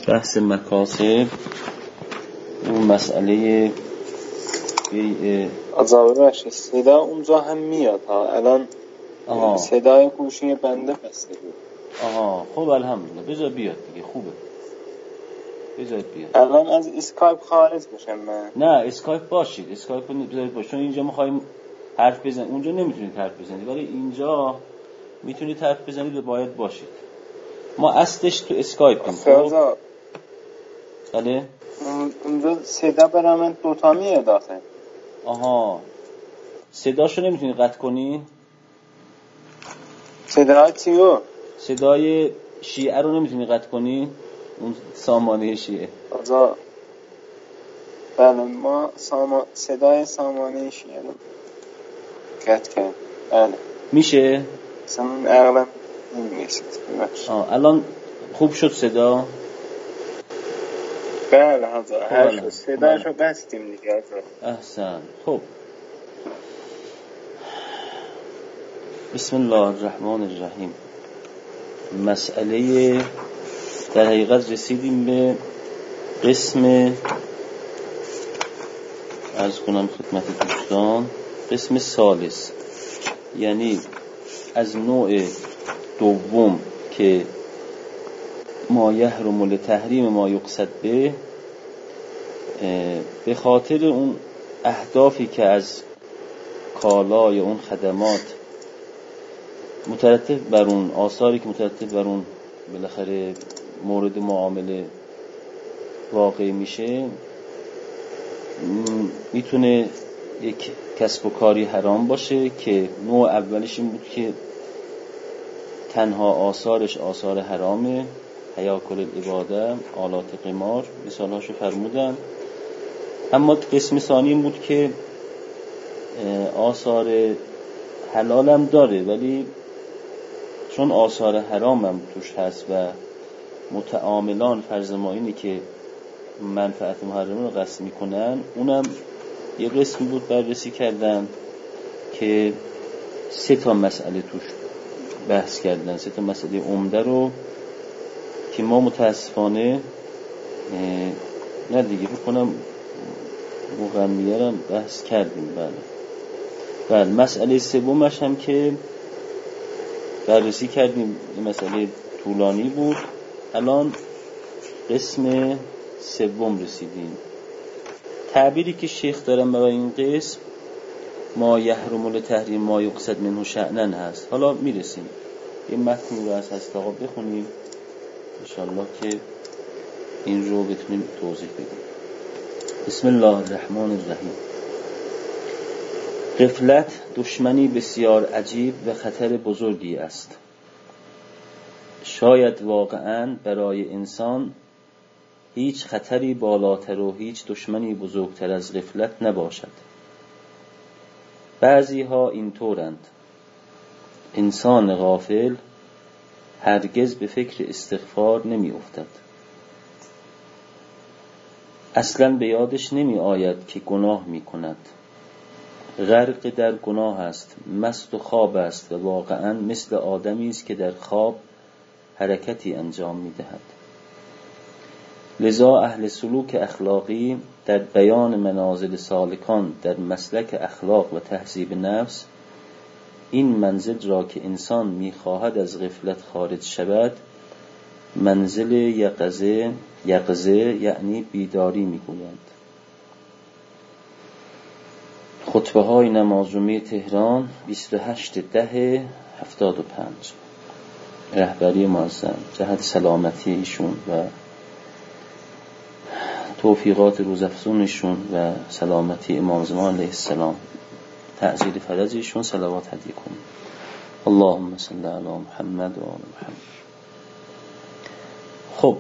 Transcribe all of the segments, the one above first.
بحث مکاسب اون مسئله بیع ببخشید صدا اونجا هم میاد ها الان. صدای گوشی بنده بسته بود. خب الحمدلله بذار بیاد دیگه، خوبه بذار بیاد. الان از اسکایپ خارج بشم من؟ نه اسکایپ باشید، اسکایپ رو بذارید باشه، چون اینجا می‌خوایم حرف بزنید. اونجا نمیتونید حرف بزنید ولی اینجا میتونید حرف بزنید و باید باشید. ما اصلش تو اسکایپیم. خب بله اونجا صدا برای من دوتا میاد آخه. صداشو نمیتونی قطع کنی؟ صدای چیو؟ صدای شیعه رو نمیتونی قطع کنی؟ اون سامانه شیعه. بله ما صدای سامانه شیعه رو قطع کنیم. بله میشه؟ سامانه اغلب نمیشید. الان خوب شد صدا؟ بله حضور صداشو بستیم دیگه حضور. احسن. خب بسم الله الرحمن الرحیم. مسئله در حقیقت رسیدیم به قسم، عرض کنم خدمت دوستان، قسم ثالث، یعنی از نوع دوم که ما یحرم لتحریم ما یقصد به خاطر اون اهدافی که از کالا یا اون خدمات مترتب بر اون، آثاری که مترتب بر اون بالاخره مورد معامله واقع میشه، میتونه یک کسب و کاری حرام باشه که نوع اولش این بود که تنها آثارش آثار حرامه، هیاکل العباده، آلات قمار، مثالهاشو فرمودن. اما قسم ثانی این بود که آثار حلال هم داره ولی چون آثار حرام هم توش هست و متعاملان فرض ما اینه که منفعت محرمه رو قصد میکنن، اونم یه قسم بود بررسی کردن که 3 مسئله توش بحث کردن، 3 مسئله عمده رو که ما متاسفانه نه دیگه بکنم مقنیه رو بحث کردیم. بله مسئله سومش هم که بررسی کردیم، این مسئله طولانی بود. الان قسم سوم رسیدیم. تعبیری که شیخ دارن برای این قسم ما یحرم لتحریم ما یقصد منه شأنن هست. حالا میرسیم این متن رو از هست آقا بخونیم انشاءالله که این رو بتونیم توضیح بدیم. بسم الله الرحمن الرحیم. غفلت دشمنی بسیار عجیب و خطر بزرگی است. شاید واقعاً برای انسان هیچ خطری بالاتر و هیچ دشمنی بزرگتر از غفلت نباشد. بعضی ها این طورند. انسان غافل هرگز به فکر استغفار نمی افتد. اصلاً به یادش نمی آید که گناه می کند. غرق در گناه است، مست و خواب است و واقعاً مثل آدمی است که در خواب حرکتی انجام می دهد. لذا اهل سلوک اخلاقی در بیان منازل سالکان در مسلک اخلاق و تهذیب نفس این منزل را که انسان می‌خواهد از غفلت خارج شود منزل یقظه یعنی بیداری می‌گویند. خطبه های نمازجمعه تهران 28/10/75. رهبری معظم جهت سلامتی ایشون و توفیقات روزافزونشون و سلامتی امام زمان علیه السلام، تعزیر فرج ایشون صلوات هدیه کنیم. اللهم صل علی محمد و آل محمد. خب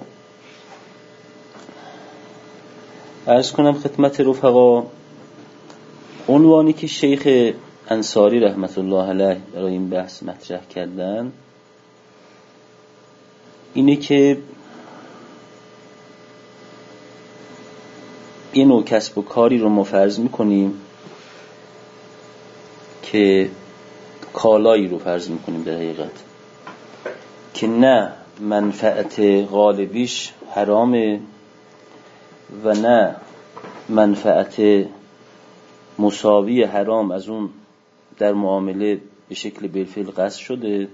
عرض کنم خدمت رفقا، عنوانی که شیخ انصاری رحمت الله علیه برای این بحث مطرح کردن اینه که یه نوع کسب و کاری رو ما فرض میکنیم که کالایی رو فرض میکنیم در حقیقت که نه منفعت غالبیش حرامه و نه منفعت مساوی حرام از اون در معامله به شکل بالفعل قصد شده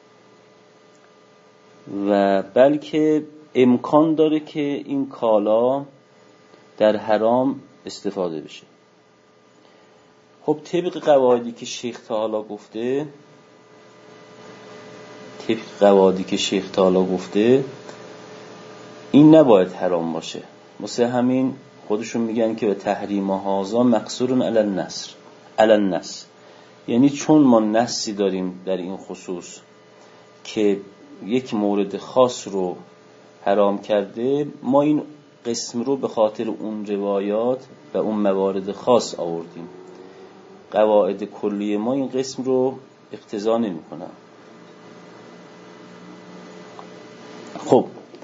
و بلکه امکان داره که این کالا در حرام استفاده بشه. خب طبق قواعدی که شیخ تا حالا گفته این نباید حرام باشه. مثل همین خودشون میگن که به تحریم هذا مقصور علی النص، یعنی چون ما نصی داریم در این خصوص که یک مورد خاص رو حرام کرده، ما این قسم رو به خاطر اون روایات و اون موارد خاص آوردیم. قواعد کلی ما این قسم رو اقتضا نمی‌کنن. خب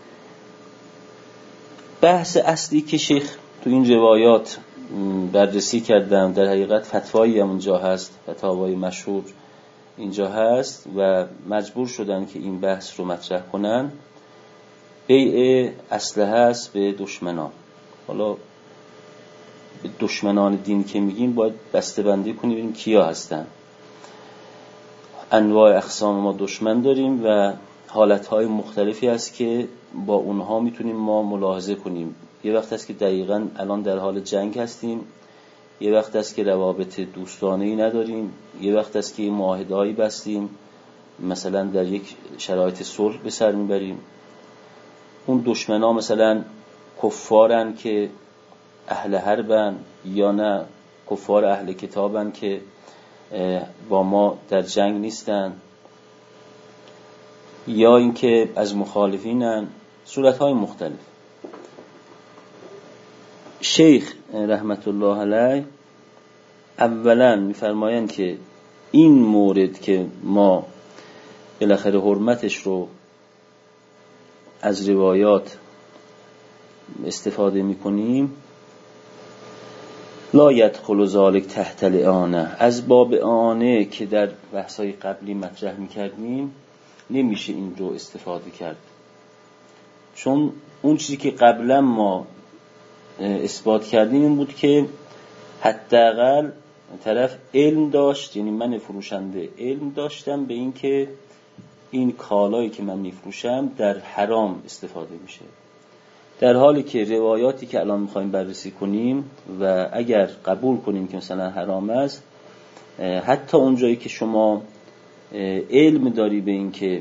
بحث اصلی که شیخ تو این روایات بررسی کردن، در حقیقت فتوایی هم اونجا هست، فتاوای مشهور اینجا هست و مجبور شدن که این بحث رو مطرح کنن. بیع اسلحه است به دشمنان. حالا به دشمنان دین که میگیم باید بسته‌بندی کنیم ببینیم کیا هستن. انواع اقسام ما دشمن داریم و حالتهای مختلفی هست که با اونها میتونیم ما ملاحظه کنیم. یه وقت هست که دقیقاً الان در حال جنگ هستیم، یه وقت هست که روابط دوستانه‌ای نداریم، یه وقت هست که معاهده‌ای بستیم، مثلا در یک شرایط صلح به سر میبریم. اون دشمنا مثلا کفارن که اهل حربن یا نه کفار اهل کتابن که با ما در جنگ نیستن، یا اینکه از مخالفینن، صورت‌های مختلف. شیخ رحمت الله علیه اولا می‌فرمایند که این مورد که ما بالاخره حرمتش رو از روایات استفاده می‌کنیم، لا یدخل ذلک تحت الاعانه، از باب اعانه که در بحث‌های قبلی مطرح می‌کردیم نمیشه این رو استفاده کرد، چون اون چیزی که قبلا ما اثبات کردیم این بود که حداقل طرف علم داشت، یعنی من فروشنده علم داشتم به این که این کالایی که من میفروشم در حرام استفاده میشه، در حالی که روایاتی که الان میخوایم بررسی کنیم و اگر قبول کنیم که مثلا حرام است، حتی اونجایی که شما علم داری به این که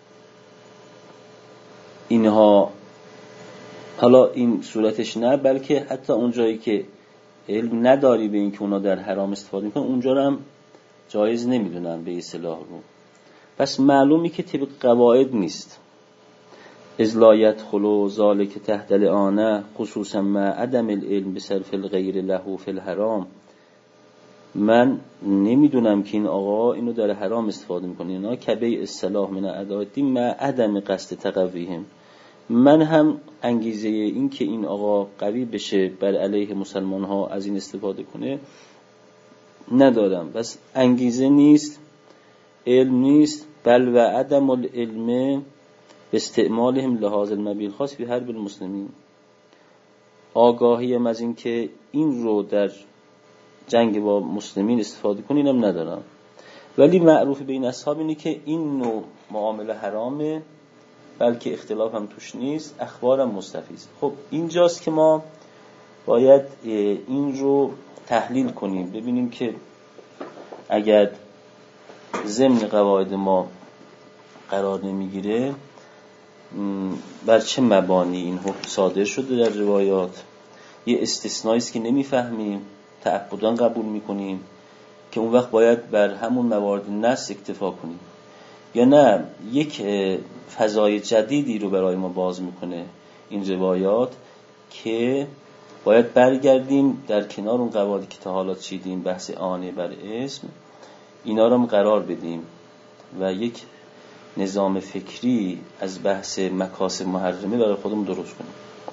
اینها، حالا این صورتش نه، بلکه حتی اونجایی که علم نداری به این که اونا در حرام استفاده میکنن، اونجا رو هم جایز نمیدونن به اصطلاح رو. پس معلومی که طبق قواعد نیست. اذ لا يدخل ذلك تحت الاعانه خصوصا مع عدم العلم بصرف الغیر له فی الحرام. من نمیدونم که این آقا اینو در حرام استفاده میکنه، اینا کبیع السلاح من اعداء الدین مع عدم قصد تقویهم. من هم انگیزه این که این آقا قوی بشه بر علیه مسلمان ها از این استفاده کنه ندارم. بس انگیزه نیست، علم نیست، بل و عدم العلم به استعمالهم لحاظ المبیل خاص فی حرب المسلمین. آگاهیم از این که این رو در جنگ با مسلمین استفاده کنینم ندارم، ولی معروف بین اصحاب اینه که این نوع معامله حرامه، بلکه اختلاف هم توش نیست، اخبارم مستفیض. خب اینجاست که ما باید این رو تحلیل کنیم، ببینیم که اگر ضمن قواعد ما قرار نمیگیره بر چه مبانی این حکم صادر شده در روایات. یه استثنایی است که نمیفهمیم، تعبداً قبول میکنیم که اون وقت باید بر همون موارد نص اکتفا کنیم، یا نه یک فضای جدیدی رو برای ما باز میکنه این روایات که باید برگردیم در کنار اون قواعدی که تا حالا چیدیم، بحث آنه بر اسم، اینا رو هم قرار بدیم و یک نظام فکری از بحث مکاسب محرمه برای خودمون درست کنیم.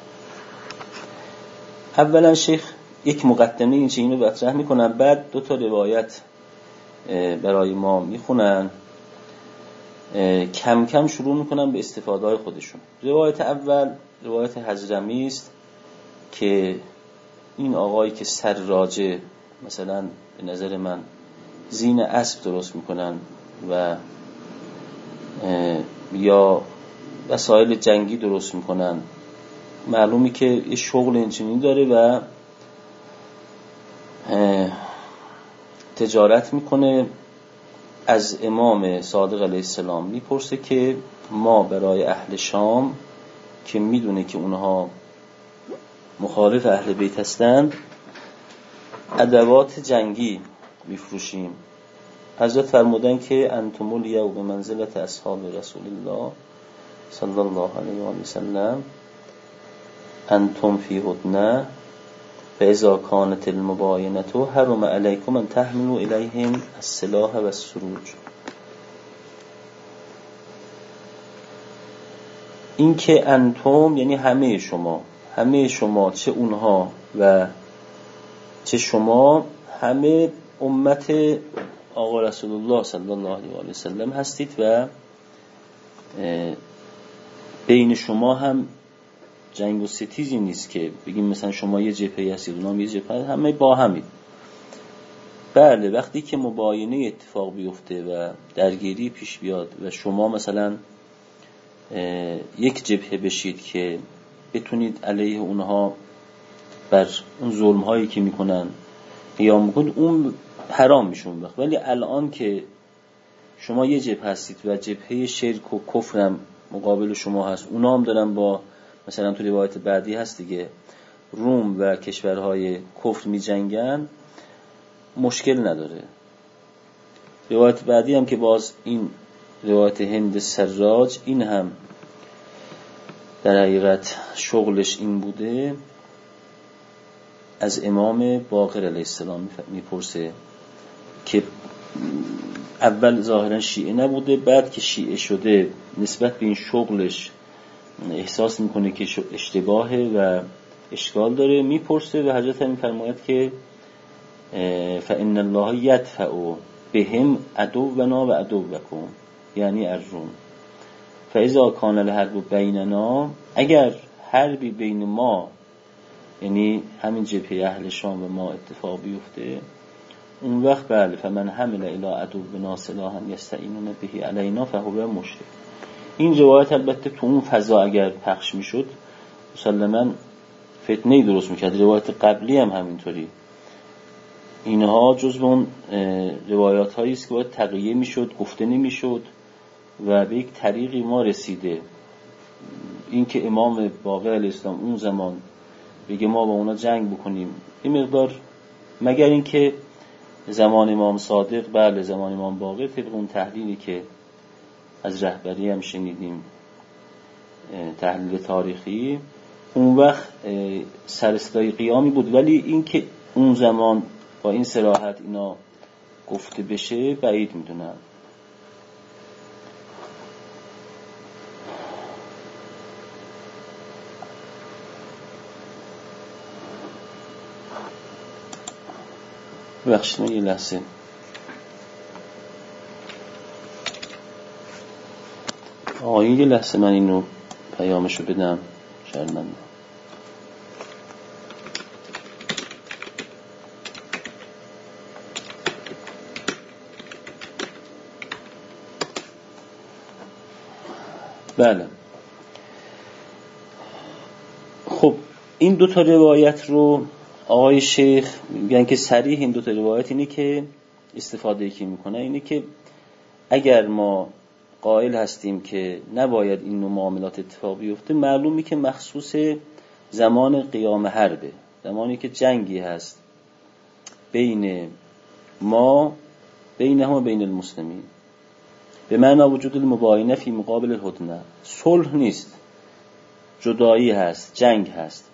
اولا شیخ یک مقدمه این چیزی رو مطرح میکنن، بعد دو تا روایت برای ما میخونن کم کم شروع میکنن به استفاده های خودشون. روایت اول روایت حضرمی است که این آقایی که سراجه مثلا به نظر من زین اسب درست میکنن و یا وسایل جنگی درست میکنن، معلومی که یه شغل اینچنینی داره و تجارت میکنه. از امام صادق علیه السلام میپرسه که ما برای اهل شام که میدونه که اونها مخالف اهل بیت هستند ادوات جنگی میفروشیم. حضرت فرمودن که انتم الیوم بمنزلت اصحاب رسول الله صلی الله علیه و سلم انتم فی هدنه فاذا كانت المباینة حرم علیکم ان تحملوا الیهم السلاح و السروج. این که انتم یعنی همه شما چه اونها و چه شما همه امت آقا رسول الله صلی الله علیه و سلم هستید و بین شما هم جنگ و ستیزی نیست که بگیم مثلا شما یه جبهه هستید اونها یه جبهه، همه با همید. بله وقتی که مباینه اتفاق بیفته و درگیری پیش بیاد و شما مثلا یک جبهه بشید که بتونید علیه اونها بر اون ظلم هایی که میکنن قیام بکنید، اون حرام میشه اون وقت. ولی الان که شما یه جبهه هستید و جبهه شرک و کفرم مقابل شما هست، اونا هم دارن با مثلا تو روایت بعدی هست دیگه روم و کشورهای کفر می جنگن، مشکل نداره. روایت بعدی هم که باز این روایت هند سراج، این هم در حقیقت شغلش این بوده، از امام باقر علیه السلام میپرسه که اول ظاهرا شیعه نبوده، بعد که شیعه شده نسبت به این شغلش احساس میکنه که اشتباهه و اشکال داره، میپرسه و حضرت هم میفرماید که فإن الله یدفع بهم عدونا و عدوکم، یعنی الروم. فاذا کان الحرب بیننا، اگر حربی بین ما یعنی همین جبهه اهل شام و ما اتفاق بیفته، اون وقت بله فمن حمل الی عدونا سلاحا یستعینون به علینا فهو مشرک. این روایت البته تو اون فضا اگر پخش میشد مسلماً فتنه‌ای درست میکرد. روایت قبلی هم همینطوری. اینها جزو اون روایات هایی است که باید تقیه میشد، گفته نمیشد و به یک طریقی ما رسیده. این که امام باقر علیه السلام اون زمان بگه ما با اونا جنگ بکنیم، این مقدار، مگر این که زمان امام صادق، بله زمان امام باقر، طبق اون تحلیلی که از رهبری هم شنیدیم، تحلیل تاریخی، اون وقت سرصدای قیامی بود. ولی این که اون زمان با این صراحت اینا گفته بشه بعید میدونم. بخشید من یه لحظه آقایی، یه لحظه من اینو پیامشو بدم شرمنده. بله خب این دو تا روایت رو آقای شیخ میگن که صریح این دو تا روایت اینه که استفاده که میکنه اینه که اگر ما قائل هستیم که نباید این نوع معاملات اتفاق بیفته، معلومی که مخصوص زمان قیام حربه، زمانی که جنگی هست بین ما بینهم و بین المسلمین، به معنی وجود المباینه فی مقابل الهدنه، صلح نیست، جدایی هست، جنگ هست.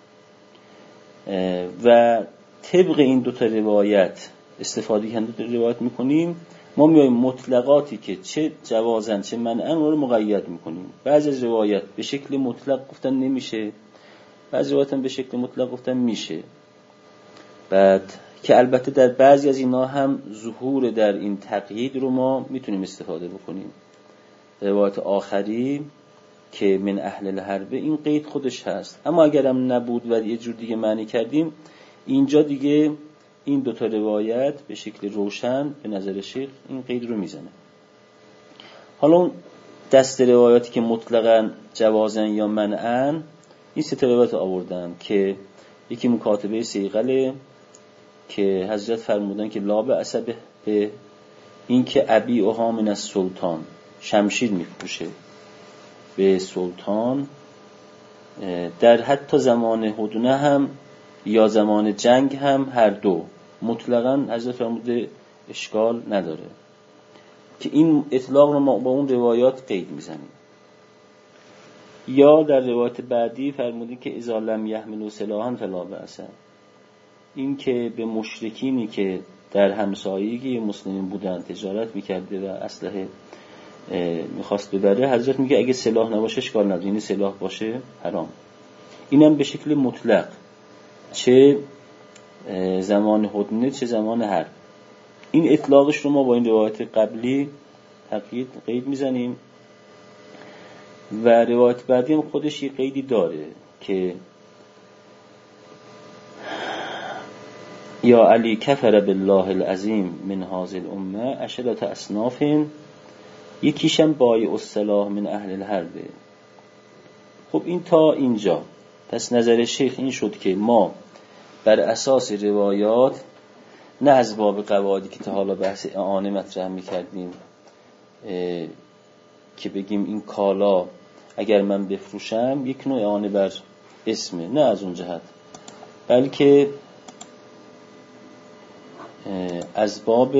و طبق این دو تا روایت استفاده که دو تا روایت میکنیم، ما میایم مطلقاتی که چه جوازن چه منعن رو مقید میکنیم. بعضی از روایت به شکل مطلق گفتن نمیشه، بعضی روایت هم به شکل مطلق گفتن میشه. بعد که البته در بعضی از اینا هم ظهور در این تقیید رو ما میتونیم استفاده بکنیم. روایت آخری که من اهل الحرب، این قید خودش هست. اما اگرم نبود و یه جور دیگه معنی کردیم، اینجا دیگه این دوتا روایت به شکل روشن به نظر شیخ این قید رو میزنه. حالا اون دست روایاتی که مطلقاً جوازن یا منعن، این سه روایت آوردن که یکی مکاتبه صیقله که حضرت فرمودن که لا بأس به، این که ابی اوها من السلطان، شمشیر میپوشه به سلطان در حتی زمان هدنه هم یا زمان جنگ هم، هر دو مطلقاً حضرت فرموده اشکال نداره، که این اطلاق رو ما با اون روایات قید میزنیم. یا در روایت بعدی فرموده که اذا لم یحملوا سلاحا فلا بأس، این که به مشرکینی که در همسایگی مسلمین بودن تجارت میکرده و اسلحه میخواست ببره، حضرت میگه اگه سلاح نباشه اشکال نداره، یعنی سلاح باشه حرام. اینم به شکل مطلق، چه زمان هدنه چه زمان حرب. این اطلاقش رو ما با این روایت قبلی قید میزنیم. و روایت بعدی هم خودش یه قیدی داره که یا علی کفر بالله العظیم من هذه الامه عشرة اصناف، یکیشم بایع السلاح من اهل الحرب. خب این تا اینجا. پس نظر شیخ این شد که ما بر اساس روایات، نه از باب قواعدی که تا حالا بحث اعانه مطرح می‌کردیم که بگیم این کالا اگر من بفروشم یک نوع اعانه بر اسمه، نه از اون جهت، بلکه از باب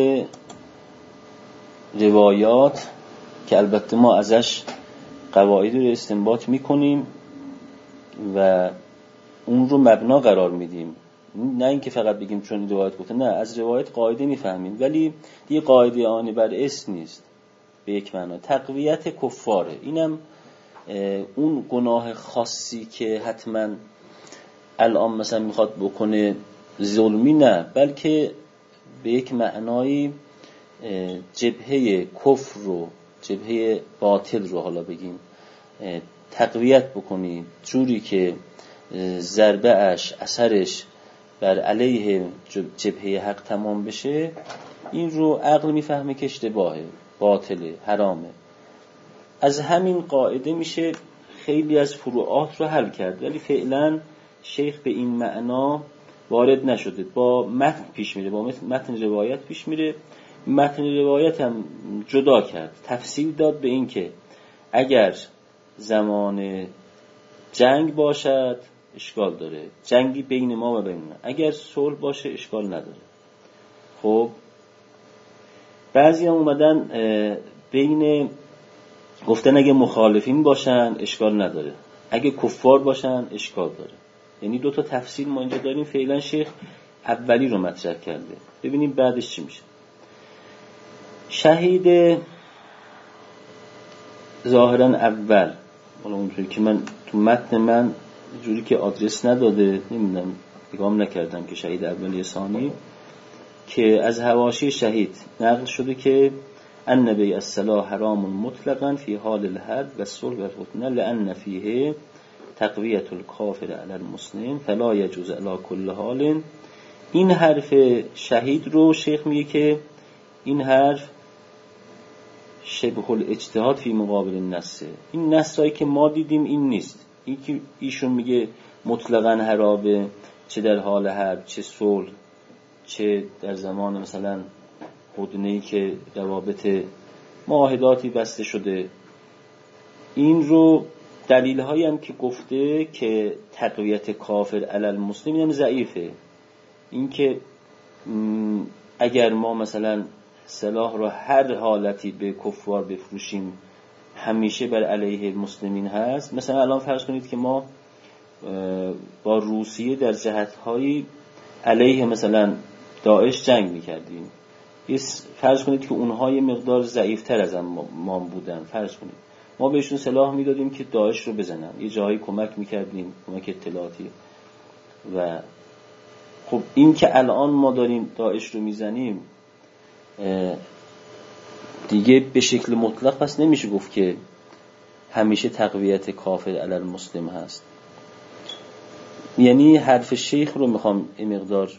روایات که البته ما ازش قواعدی رو استنباط میکنیم و اون رو مبنا قرار میدیم، نه اینکه فقط بگیم چون روایت گفته، نه، از روایت قاعده میفهمیم، ولی دیگه قاعده آنی بر اسم نیست به یک معنا. تقویت کفاره، اینم اون گناه خاصی که حتما الان مثلا میخواد بکنه ظلمی، نه، بلکه به یک معنایی جبهه کفر رو، جبهه باطل رو حالا بگیم تقویت بکنی، جوری که ضربه اش اثرش بر علیه جبهه حق تمام بشه، این رو عقل میفهمه که اشتباهه، باطله، حرامه. از همین قاعده میشه خیلی از فروعات رو حل کرد، ولی فعلا شیخ به این معنا وارد نشده، با متن پیش میره، با متن روایت پیش میره. متن روایت هم جدا کرد، تفصیل داد به این که اگر زمان جنگ باشد اشکال داره، جنگی بین ما و بین ما، اگر صلح باشه اشکال نداره. خب بعضی هم اومدن بین گفتن اگه مخالفین باشن اشکال نداره، اگه کفار باشن اشکال داره. یعنی دو تا تفصیل ما اینجا داریم. فعلا شیخ اولی رو مطرح کرده، ببینیم بعدش چی میشه. شهید ظاهرا اول، حالا اونجوری که من تو متن من جوری که آدرس نداده، نمیدونم، نگام نکردم که شهید اولی ثانی، که از حواشی شهید نقل شده که النبی السلاح حرام مطلقا فی حال الحرب و الصلح و الفتنه لان فیه تقویت الکافر علی المسلم فلا یجوز علی کل حال. این حرف شهید رو شیخ میگه که این حرف شبه الاجتهاد فی مقابل النص، این نصایی که ما دیدیم این نیست. این که ایشون میگه مطلقاً حرامه، چه در حال حرب، چه صلح، چه در زمان مثلا هدنه‌ای که روابط معاهداتی بسته شده. این رو دلیل‌هایی هم که گفته که تقویت کافر علی المسلم هم ضعیفه. این که اگر ما مثلا سلاح رو هر حالتی به کفار بفروشیم همیشه بر علیه مسلمین هست. مثلا الان فرض کنید که ما با روسیه در جهت‌های علیه مثلا داعش جنگ می‌کردیم، فرض کنید که اونها یه مقدار ضعیف‌تر از ما بودن، فرض کنید ما بهشون سلاح میدادیم که داعش رو بزنن، یه جایی کمک می‌کردیم، کمک اطلاعاتی. و خب این که الان ما داریم داعش رو میزنیم دیگه به شکل مطلق پس نمیشه گفت که همیشه تقویت کافر علی المسلم هست. یعنی حرف شیخ رو میخوام این مقدار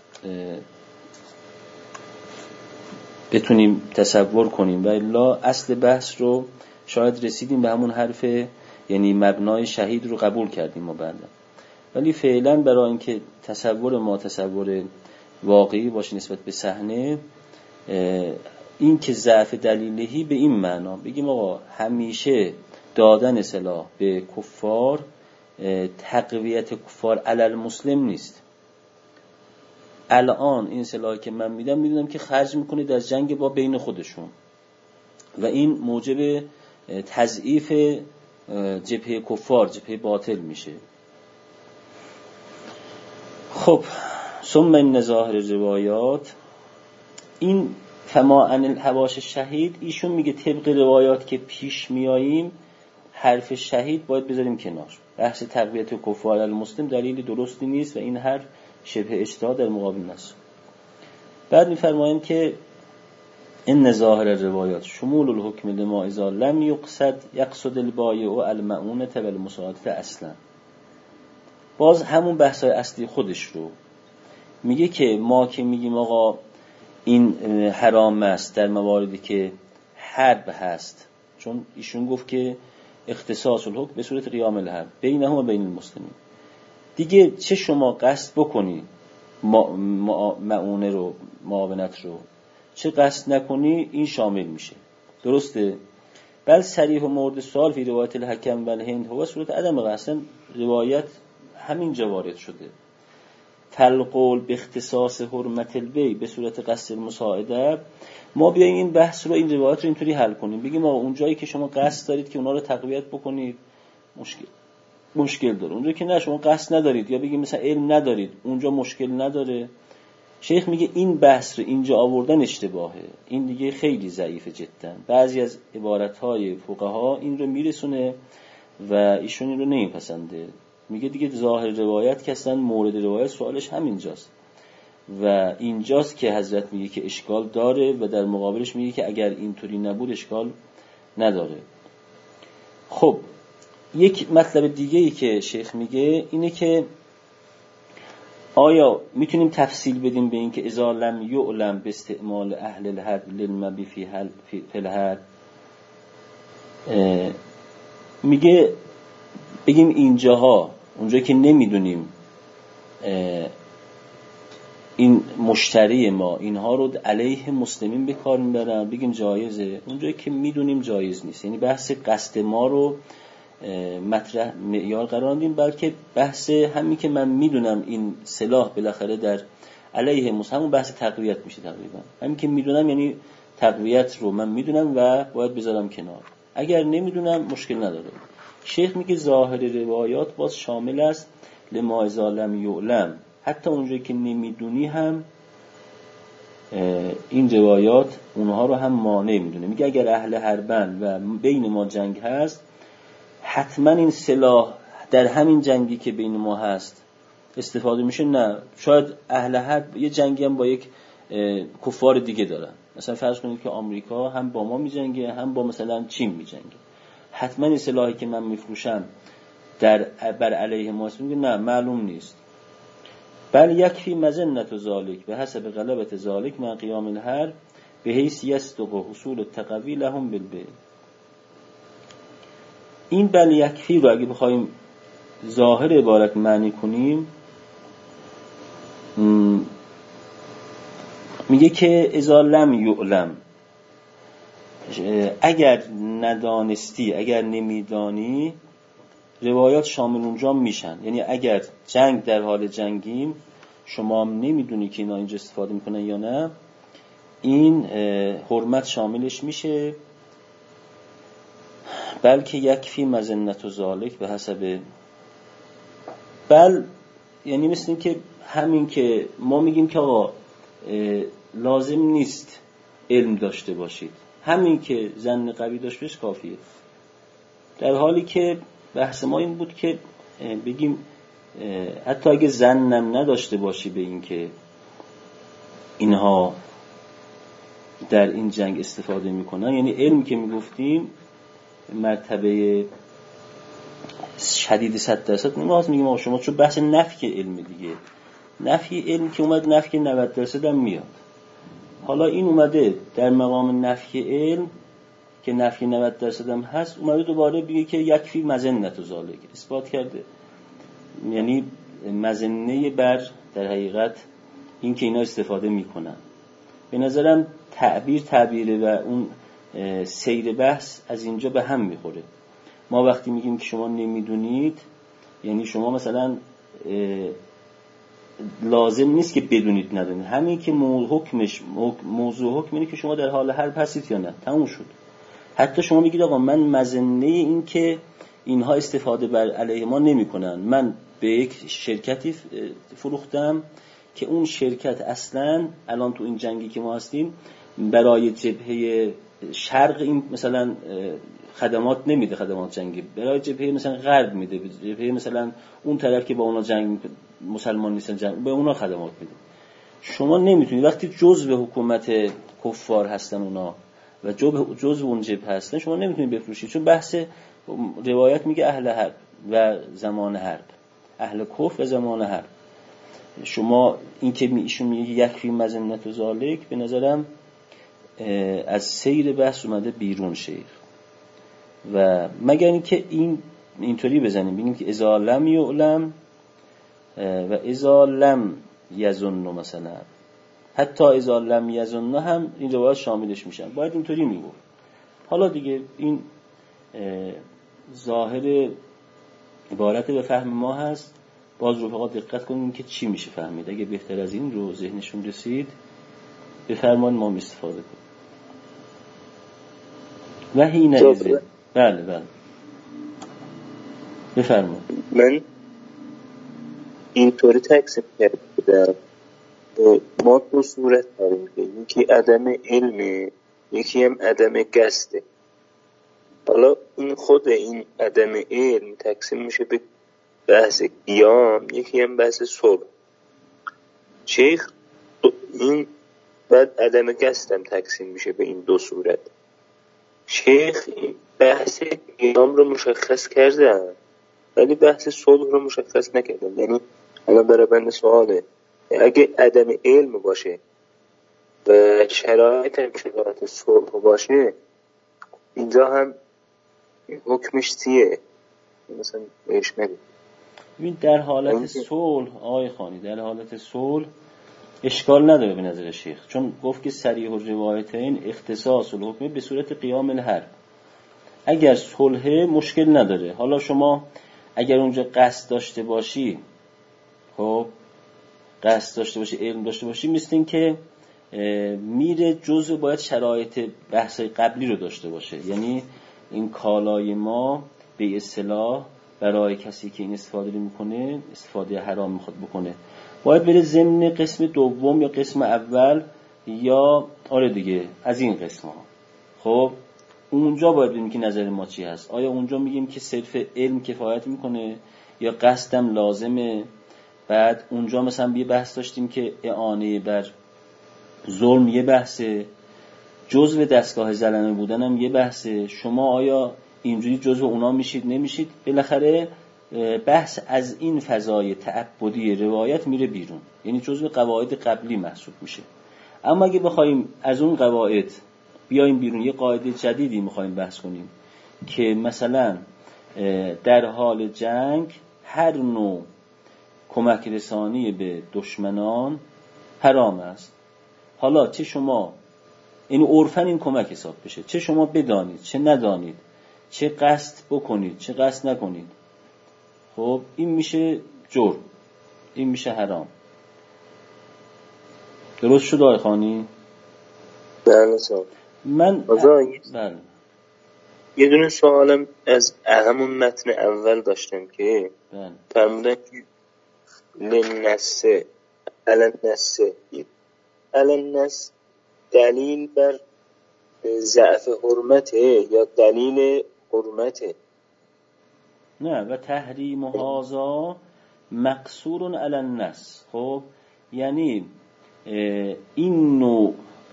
بتونیم تصور کنیم و الا اصل بحث رو شاید رسیدیم به همون حرف، یعنی مبنای شهید رو قبول کردیم ما بعدا. ولی فعلا برای اینکه تصور ما تصور واقعی باشه نسبت به صحنه، این که ضعف دلیلهی به این معنا بگیم آقا همیشه دادن سلاح به کفار تقویت کفار علی المسلم نیست. الان این سلاحی که من میدم میدونم که خرج میکنه در جنگ با بین خودشون و این موجب تضعیف جبهه کفار، جبهه باطل میشه. خب ثم ان ظاهر روایات، این فما عن الحواش شهید، ایشون میگه طبق روایات که پیش میاییم حرف شهید باید بذاریم کنار. بحث تقویت کفار المسلم دلیل درستی نیست و این حرف شبه اجتهاد در مقابل نص. بعد میفرماییم که ان ظاهر روایات شمول الحکم لما اذا لم یقصد البایع المعونه والمساعده اصلا. باز همون بحثای اصلی خودش رو میگه که ما که میگیم آقا این حرام است در مواردی که حرب هست، چون ایشون گفت که اختصاص الحکم به صورت قیام الحرب بینهم و بین المسلمین. دیگه چه شما قصد بکنی معونه رو، معاونت رو، چه قصد نکنی این شامل میشه. درسته؟ بل صریح و مورد سوال فی روایت الحکم و الهند هو صورت عدم قصد. روایت همین جوارد شده. تلقول به اختصاص حرمت البی به صورت قصد المساعده. ما بیاییم این بحث رو، این روایت رو اینطوری حل کنیم، بگیم آقا اون جایی که شما قصد دارید که اونا رو تقویت بکنید مشکل داره، اونجا که نه شما قصد ندارید یا بگیم مثلا علم ندارید اونجا مشکل نداره. شیخ میگه این بحث رو اینجا آوردن اشتباهه، این دیگه خیلی ضعیفه جدا. بعضی از عبارت‌های فقها این رو میرسونه و ایشون این رو نمیپسنده. میگه دیگه ظاهر روایت که اصلا مورد روایت سوالش همینجاست و اینجاست که حضرت میگه که اشکال داره و در مقابلش میگه که اگر اینطوری نبود اشکال نداره. خب یک مطلب دیگه ای که شیخ میگه اینه که آیا میتونیم تفصیل بدیم به این که اذا لم یعلم به استعمال اهل الحد للمبی فی الحد، میگه بگیم اینجاها اونجایی که نمیدونیم این مشتری ما اینها رو علیه مسلمین به کار میبرن بگیم جایزه، اونجایی که میدونیم جایز نیست. یعنی بحث قصد ما رو مطرح معیار قرار ندیم، بلکه بحث همین که من میدونم این سلاح بالاخره در علیه مسلمین، همون بحث تقویت میشه تقریبا. همین که میدونم یعنی تقویت رو من میدونم و باید بذارم کنار، اگر نمیدونم مشکل نداره. شیخ میگه ظاهر روایات باز شامل است لما اذا لم یعلم، حتی اونجایی که نمیدونی هم این روایات اونها رو هم مانع میدونه. میگه اگر اهل حربن و بین ما جنگ هست، حتما این سلاح در همین جنگی که بین ما هست استفاده میشه. نه، شاید اهل حرب یه جنگی هم با یک کفار دیگه دارن، مثلا فرض کنید که آمریکا هم با ما میجنگه هم با مثلا چین میجنگه، حتما این سلاحی که من میفروشم بر علیه ما است. میگه نه، معلوم نیست. بل یکفی مزنت ذالک به حسب غلبت ذالک من قیام الحرب به حیث یصدق حصول التقوی لهم بالبیع. این بل یکفی رو اگه بخوایم ظاهر عبارت معنی کنیم، میگه که اذا لم یعلم، اگر ندانستی، اگر نمیدانی، روایات شامل اونجا میشن. یعنی اگر جنگ در حال جنگیم شما هم نمیدونی که اینا اینجا استفاده میکنن یا نه، این حرمت شاملش میشه. بلکه یکفی مزنت و ذالک به حسب یعنی مثل این که همین که ما میگیم که آقا لازم نیست علم داشته باشید، همین که ظن قوی داشته باشید کافیه. در حالی که بحث ما این بود که بگیم حتی اگه ظنم نداشته باشی به این که اینها در این جنگ استفاده میکنن. یعنی علمی که میگفتیم مرتبه شدید 100% نمیخواست میگیم آقا شما، چون بحث نفی علم دیگه، نفی علم که اومد نفی 90% هم میاد. حالا این اومده در مقام نفی علم که نفی 90% هم هست، اومده دوباره بگه که یکفی مظنة ذالک، اثبات کرده. یعنی مظنه بر در حقیقت این که اینا استفاده میکنن. به نظرم تعبیره و اون سیر بحث از اینجا به هم میخوره. ما وقتی میگیم که شما نمیدونید، یعنی شما مثلا لازم نیست که بدونید ندونید، همین که موضوع حکم اینه که شما در حال حرب هستید یا نه، تموم شد. حتی شما میگید آقا من مظنه این که اینها استفاده بر علیه ما نمیکنن، من به یک شرکتی فروختم که اون شرکت اصلا الان تو این جنگی که ما هستیم برای جبهه شرق این مثلا خدمات نمیده، خدمات جنگی، برای جبهه مثلا غرب میده، جبهه مثلا اون طرف که با اونا جنگ مسلمان نیستن جنگ به اونا خدمات میده. شما نمیتونید وقتی جزء حکومت کفار هستن اونا و جزء اون جبهه هستن، شما نمیتونید بفروشید، چون بحث روایت میگه اهل حرب و زمان حرب، اهل کفر و زمان حرب. شما این که ایشون میگه یکفی مظنة ذالک، به نظرم از سیر بحث اومده بیرون شیخ. و مگر اینکه اینطوری بزنیم بگیم که اذا لم یعلم و اذا لم یظن، مثلا حتی اذا لم یظن هم این روایات شاملش میشن، باید اینطوری میگفت. حالا دیگه این ظاهر عبارت به فهم ما هست، باز رفقا دقت کنیم که چی میشه فهمید. اگه بهتر از این رو ذهنشون رسید به فرمان ما استفاده کنیم. و هینه ایزه. بله بفرمایید. من اینطوری تقسیم کرده بودم، ما دو صورت داریم، یکی عدم علمه، یکی هم عدم قصده. حالا این خود این عدم علم تقسیم میشه به بحث قیام، یکی هم بحث صلح. شیخ این بعد عدم قصد هم تقسیم میشه به این دو صورت. شیخ بحث قیام رو مشخص کردن ولی بحث صلح رو مشخص نکردن. یعنی الان برای بنده سواله، اگه عدم علم باشه و شرایط هم شرایط صلح باشه، اینجا هم حکمش چیه؟ مثلا بهش نگید. ببین در حالت صلح آقای خانی، در حالت صلح اشکال نداره به نظر شیخ، چون گفت که صریح الروایتین اختصاص الحکم به صورت قیام الحرب. اگر صلح مشکل نداره. حالا شما اگر اونجا قصد داشته باشی، خب قصد داشته باشی، علم داشته باشی، مثل این که میره جزء باید شرایط بحث قبلی رو داشته باشه. یعنی این کالای ما به اصطلاح برای کسی که این استفاده رو میکنه، استفاده حرام میخواد بکنه، باید بره ضمن قسم دوم یا قسم اول یا آره دیگه از این قسم ها. خب اونجا باید ببینیم که نظر ما چی هست. آیا اونجا میگیم که صرف علم کفایت میکنه یا قصدم لازمه؟ بعد اونجا مثلا یه بحث داشتیم که اعانه بر ظلم یه بحثه، جزء دستگاه ظلمه بودنم یه بحثه. شما آیا اینجوری جزء اونا میشید نمیشید؟ بالاخره بحث از این فضای تعبدی روایت میره بیرون، یعنی جزء قواعد قبلی محسوب میشه. اما اگه بخوایم از اون قواعد بیایم بیرون، یه قاعده جدیدی میخوایم بحث کنیم که مثلا در حال جنگ هر نوع کمک رسانی به دشمنان حرام است. حالا چه شما یعنی عرفاً این کمک حساب بشه، چه شما بدانید چه ندانید، چه قصد بکنید چه قصد نکنید، خب این میشه جرم، این میشه حرام. درست شد آقای خانی؟ بله صاحب. بله. یه دونه سوالم از همون متن اول داشتم که فرمودن که لنسه النس دلیل بر ضعف حرمته یا دلیل حرمته؟ نه، و تحریم هذا مقصور علی النس. خب یعنی این نوع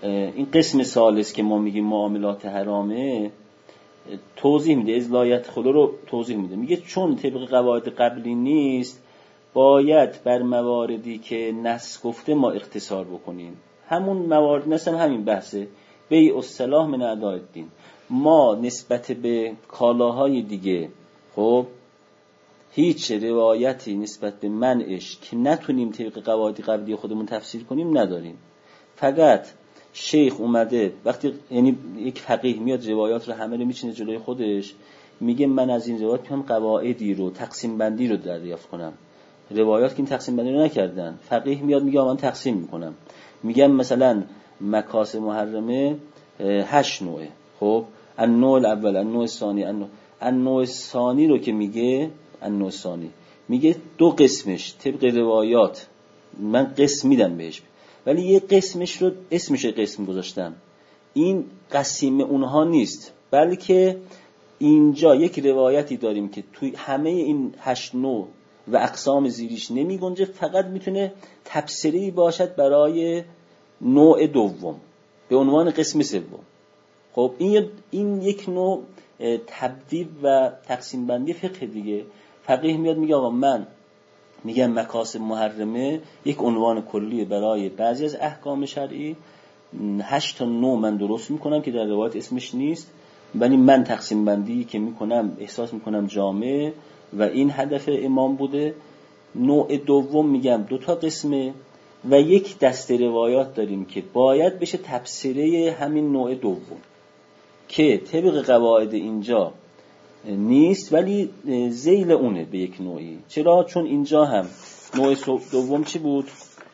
این قسم ثالث که ما میگیم معاملات حرامه توضیح میده، از لا یدخل رو توضیح میده. میگه چون طبق قواعد قبلی نیست باید بر مواردی که نص گفته ما اختصار بکنیم. همون موارد مثلا همین بحثه بیع السلاح من اداء الدین. ما نسبت به کالاهای دیگه خب هیچ روایتی نسبت به منعش که نتونیم طبق قواعد قبلی خودمون تفسیر کنیم نداریم. فقط شیخ اومده وقتی یعنی یک فقیه میاد روایات رو همه رو میچینه جلوی خودش، میگه من از این روایات میخوام قواعدی رو تقسیم بندی رو دریافت کنم. روایات که این تقسیم بندی رو نکردن، فقیه میاد میگه من تقسیم میکنم. میگم مثلا مکاسب محرمه 8 نوعه. خب النوع الاول، النوع الثانی، النوع الثانی رو که میگه النوع الثانی میگه 2 قسمش طبق روایات من قسم میدم بهش، ولی یه قسمش رو اسمش قسم گذاشتم. این قسیم اونها نیست، بلکه اینجا یک روایتی داریم که توی همه این 8 نوع و اقسام زیریش نمی گنجه، فقط میتونه تبصره‌ای باشد برای نوع دوم به عنوان قسم سوم. خب این یک نوع تبدیل و تقسیم بندی فقه دیگه. فقیه میاد میگه آقا من میگم مکاسب محرمه یک عنوان کلی برای بعضی از احکام شرعی، 8 تا 9 من درست میکنم که در روایت اسمش نیست، ولی من تقسیم بندی که میکنم احساس میکنم جامع و این هدف امام بوده. نوع دوم میگم 2 تا قسمه و یک دسته روایات داریم که باید بشه تفسیره همین نوع دوم که طبق قواعد اینجا نیست ولی ذیل اونه به یک نوعی. چرا؟ چون اینجا هم نوع دوم چی بود؟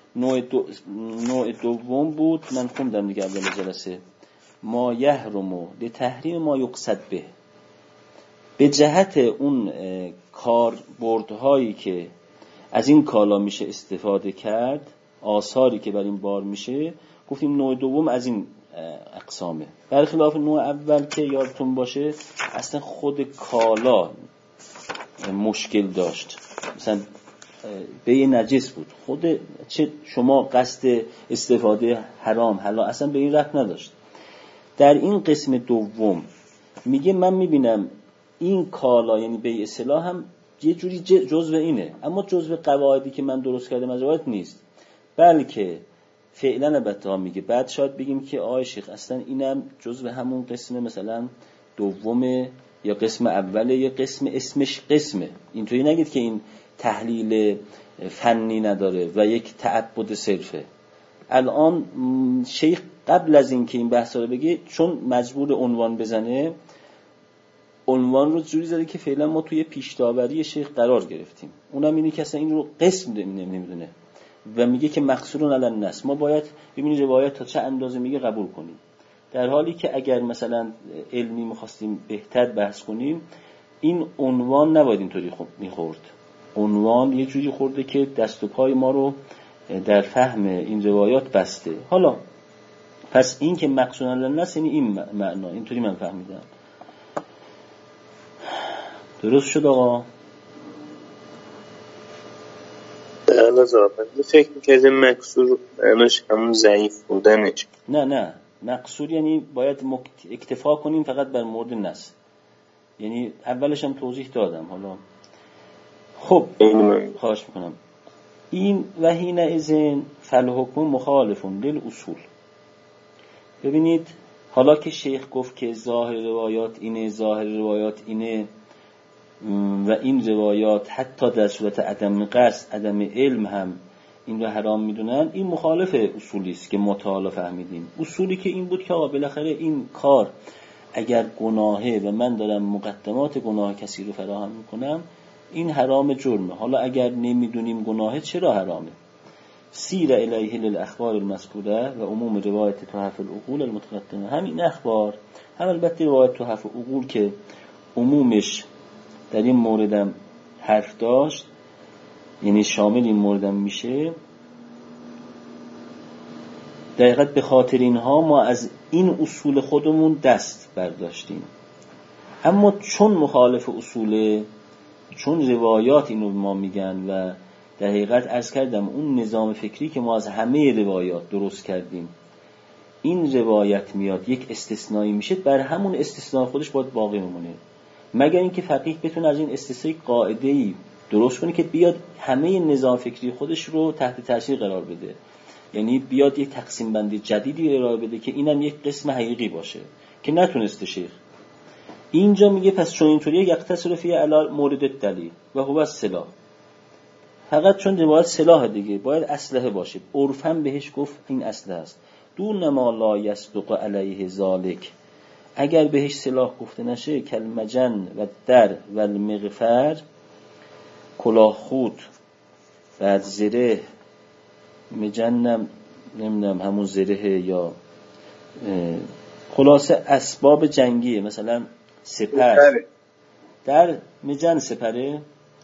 نوع دوم بود من خوندم دیگه اول جلسه، ما یحرمو لتحریم ما یقصد به جهت اون کاربردهایی که از این کالا میشه استفاده کرد، آثاری که بر این بار میشه، گفتیم نوع دوم از این اقسامه. برخلاف نوع اول که یادتون باشه اصلا خود کالا مشکل داشت، مثلا به نجس بود، خود چه شما قصد استفاده حرام حلال اصلا به این ربط نداشت. در این قسم دوم میگه من میبینم این کالا یعنی بیع سلاح هم یه جوری جزء اینه، اما جزء قواعدی که من درست کردم از روایت نیست، بلکه فعلا البته میگه بعد شاید بگیم که آقای شیخ اصلا اینم جزء همون قسم مثلا دومه یا قسم اوله یا قسم اسمش قسمه. اینطوری نگید که این تحلیل فنی نداره و یک تعبد صرفه. الان شیخ قبل از این که این بحثا رو بگه چون مجبور عنوان بزنه، عنوان رو جوری زده که فعلا ما توی پیش‌داوری شیخ قرار گرفتیم. اونم اینه که اصلا این رو قسم نمیدونه و میگه که مقصورون علی النص، ما باید ببینید روایت تا چه اندازه میگه قبول کنیم، در حالی که اگر مثلا علمی می‌خواستیم بهتر بحث کنیم این عنوان نباید اینطوری میخورد. عنوان یه جوری خورده که دست و پای ما رو در فهم این روایات بسته. حالا پس این که مقصورون علی النص یعنی این معنا، اینطوری من فهمیدم. درست شد آقا؟ من فکر می‌کردم مکسور معناش همون ضعیف بودنش. نه مقصور یعنی باید اکتفا کنیم فقط بر مورد نص، یعنی اولش هم توضیح دادم. حالا خب خواهش میکنم این و حین اذن فالحکم مخالف للاصول. ببینید حالا که شیخ گفت که ظاهر روایات اینه و این روایات حتی در صورت عدم قصد عدم علم هم این رو حرام میدونن، این مخالف اصولی است که ما تا حالا فهمیدیم. اصولی که این بود که آقا بالاخره این کار اگر گناهه و من دارم مقدمات گناه کسی رو فراهم میکنم این حرام جرمه. حالا اگر نمیدونیم گناهه چرا حرامه؟ سیر الیه للاخبار المذکوره و عموم روایت تحف العقول المتقدمه. همین اخبار هم البته روایت تحف العقول که عمومش در این موردم حرف داشت، یعنی شامل این موردم میشه، دقیقاً به خاطر اینها ما از این اصول خودمون دست برداشتیم. اما چون مخالف اصوله، چون روایات اینو ما میگن و در حقیقت عرض کردم اون نظام فکری که ما از همه روایات درست کردیم این روایت میاد یک استثنایی میشه، بر همون استثناء خودش باید باقی بمونه، مگر اینکه فقیه بتونه از این استثنای قاعده‌ای درست کنه که بیاد همه نظام فکری خودش رو تحت تاثیر قرار بده، یعنی بیاد یک تقسیم بندی جدیدی ارائه بده که اینم یک قسم حقیقی باشه که نتونسته شیخ. اینجا میگه پس چون اینطوریه یقتصر فی علی مورد الدلیل و هو السلاح، فقط چون روایت سلاح دیگه باید اسلحه باشه، عرفاً بهش گفت این اسلحه است. دون ما لا یصدق علیه ذالک، اگر بهش سلاح گفته نشه کلمجن و در و المغفر، کلاه خود، بعد زره، مجنم نمیدونم همون زره یا خلاصه اسباب جنگیه، مثلا سپر در مجن سپره،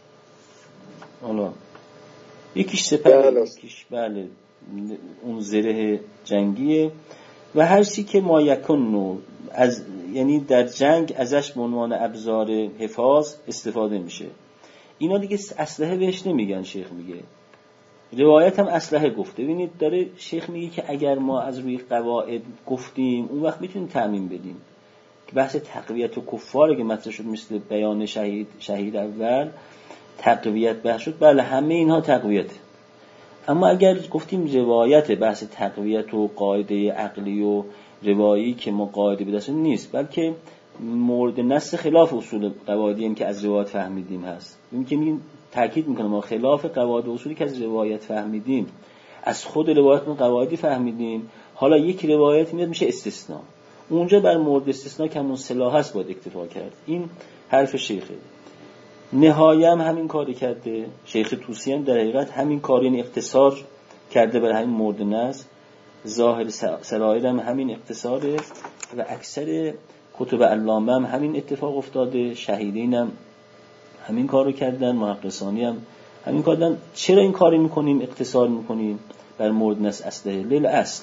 حالا یکیش سپره یکیش بله اون زره جنگیه و هر چی که ما یکن از یعنی در جنگ ازش به عنوان ابزار حفاظ استفاده میشه. اینا دیگه اسلحه بهش نمیگن، شیخ میگه. روایت هم اسلحه گفته. ببینید داره شیخ میگه که اگر ما از روی قواعد گفتیم اون وقت میتونیم تعمیم بدیم. که بحث تقویت و کفاره که مطرح شد مثل بیان شهید اول تقویت بحث شد، بله همه اینها تقویته. اما اگر گفتیم روایت بحث تقویت و قاعده عقلی و روایی که ما قاعده بدست نیست، بلکه مورد نص خلاف اصول قواعدی هم که از روایت فهمیدیم هست. این که میگیم تاکید میکنم ما خلاف قواعد و اصولی که از روایت فهمیدیم، از خود روایت ما قواعدی فهمیدیم، حالا یک روایت میاد میشه استثناء، اونجا بر مورد استثناء که همون صلاح هست باید اکتفا کرد. این حرف شیخه. نهایه هم همین کاری کرده، شیخ طوسی هم در حقیقت همین کاری، یعنی اختصار کرده برای همین مورد نص. ظاهر سرایر هم همین اختصاره و اکثر کتب علامه هم همین اتفاق افتاده، شهیدین هم همین کارو کردن، محققانی هم همین کار کردن. چرا این کاری میکنیم، اختصار میکنیم بر مورد نص؟ اسلحه لیل اصل.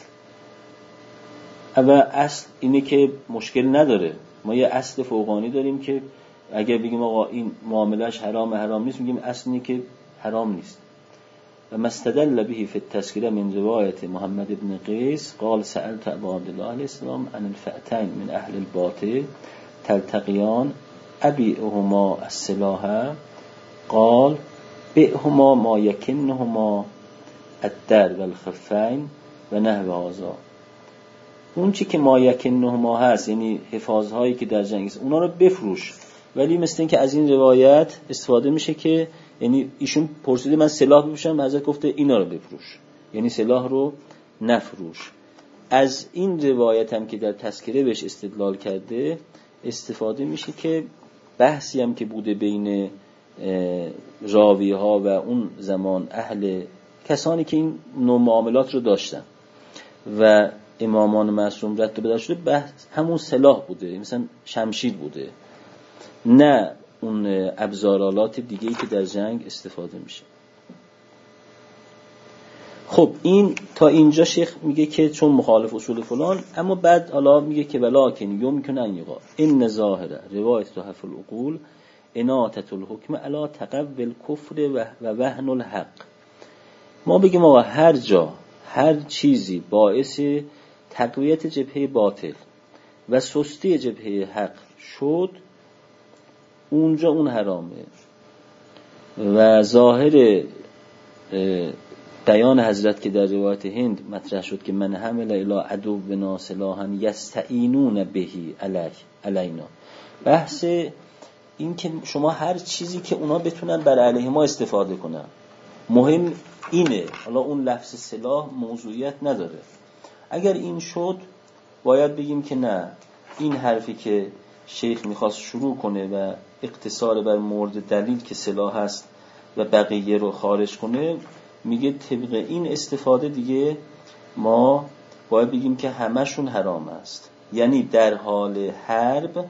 اول اصل اینه که مشکل نداره، ما یه اصل فوقانی داریم که اگر بگیم آقا این معاملهش حرام نیست، میگیم اصل اینه که حرام نیست. و مستدل به فی التذکره من روایت محمد بن قیس قال سألت ابا عبدالله علیه السلام عن الفئتین من اهل الباطل تلتقیان ابیعهما السلاح قال بیعهما ما یکنهما الدر والخفین و نحو هذا. اون چی که ما یکنهما هست یعنی حفاظهایی که در جنگ است اونا رو بفروش، ولی مثل این که از این روایت استفاده میشه که یعنی ایشون پرسیده من سلاح بپوشم، حضرت گفته اینا رو بفروش، یعنی سلاح رو نفروش. از این روایت هم که در تذکره بهش استدلال کرده استفاده میشه که بحثی هم که بوده بین راوی ها و اون زمان اهل کسانی که این نوع معاملات رو داشتن و امامان معصوم رد بدر شده، بحث همون سلاح بوده، مثلا شمشیر بوده، نه اون ابزارالات دیگه‌ای که در جنگ استفاده میشه. خب این تا اینجا شیخ میگه که چون مخالف اصول فلان، اما بعد حالا میگه که ولکن یمکن ان یقال ان ظاهره روایت تحف العقول اناطه الحکم علی تقوی الکفر و وهن الحق. ما بگیم آقا هر جا هر چیزی باعث تقویت جبهه باطل و سستی جبهه حق شد اونجا اون حرامه. و ظاهر بیان حضرت که در روایت هند مطرح شد که من حمل الی عدو بنا سلاحا یستعینون بهی علینا، بحث این که شما هر چیزی که اونا بتونن بر علیه ما استفاده کنن، مهم اینه. حالا اون لفظ سلاح موضوعیت نداره. اگر این شد باید بگیم که نه، این حرفی که شیخ میخواست شروع کنه و اقتصار بر مورد دلیل که سلاح هست و بقیه رو خارج کنه، میگه طبق این استفاده دیگه ما باید بگیم که همشون حرام است. یعنی در حال حرب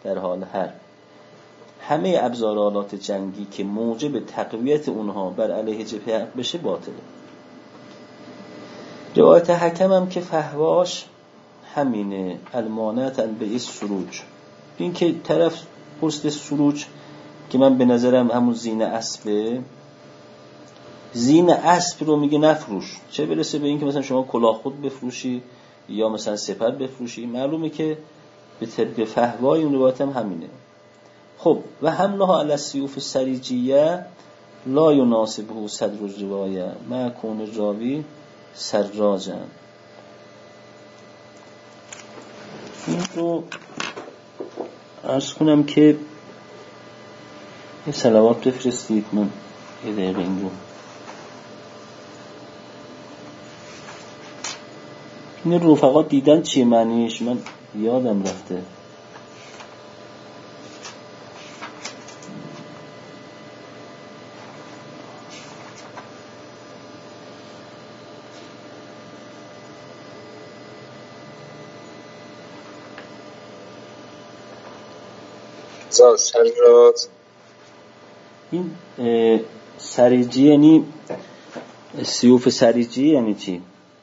همه ابزارالات جنگی که موجب تقویت اونها بر علیه جبهه حق بشه باطله. روایت حکم هم که فحواش همینه، المانعت به السروج. این که طرف پرسید سروج که من به نظرم همون زین اسبه، زین اسب رو میگه نفروش، چه برسه به این که مثلا شما کلاه خود بفروشی یا مثلا سپر بفروشی، معلومه که به طبق فهوای اون روایت هم همینه. خب و حملها علی السیوف السریجیه لا یناسبه صدر الروایه مع کون راوی سراجا. این رو عرض کنم که یه صلوات بفرستید، من یه دقیقه این رو این رفقا دیدن چیه معنیش، من یادم رفته. این سریجی یعنی سیوف سریجی یعنی چی؟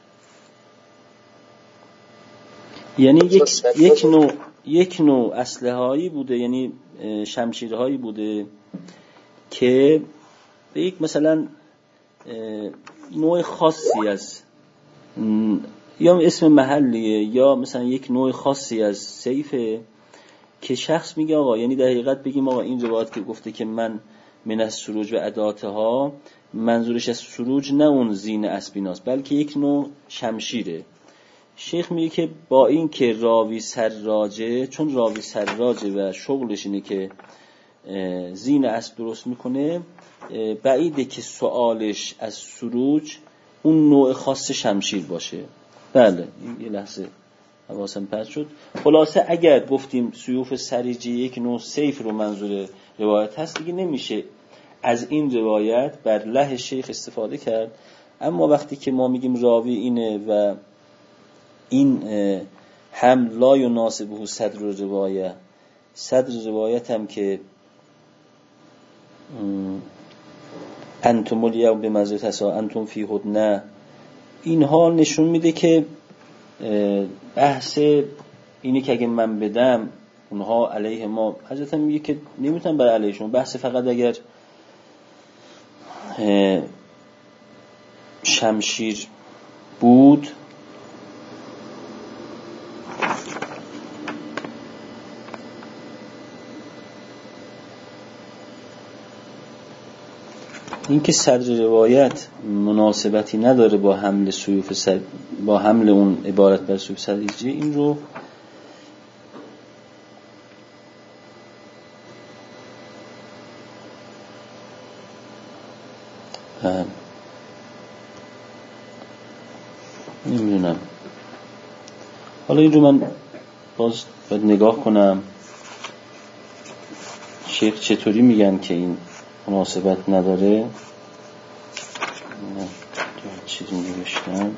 یعنی یک نوع اسلحه هایی بوده، یعنی شمشیرهایی بوده که به یک مثلا نوع خاصی از یا اسم محلیه یا مثلا یک نوع خاصی از سیفه که شخص میگه آقا، یعنی در حقیقت بگیم آقا این روایت که گفته که من از سروج و اداتها، منظورش از سروج نه اون زین اسبیناست بلکه یک نوع شمشیره. شیخ میگه که با این که راوی سراجه، چون راوی سراجه و شغلش اینه که زین اسب درست میکنه، بعیده که سوالش از سروج اون نوع خاص شمشیر باشه. بله یه لحظه حواسم پرت شد. خلاصه اگر گفتیم سیوف سریجی یک نوع سیف رو منظور روایت هست، دیگه نمیشه از این روایت بر له شیخ استفاده کرد. اما وقتی که ما میگیم راوی اینه و این هم لا یناسبه صدر روایه، صدر روایت هم که انتم الیوم بمزه تسا انتم فی هدنه، اینها نشون میده که بحث اینه که اگه من بدم اونها علیه ما، حضرت هم میگه که نمیتونم بر علیهشون، بحث فقط اگر شمشیر بود این که صدر روایت مناسبتی نداره با حمل سیوف با حمل اون عبارت بر سیوف سریجی، این رو نمیدونم. حالا این رو من باز باید نگاه کنم شیخ چطوری میگن که این مناسبت نداره. نه چیزی نوشتم.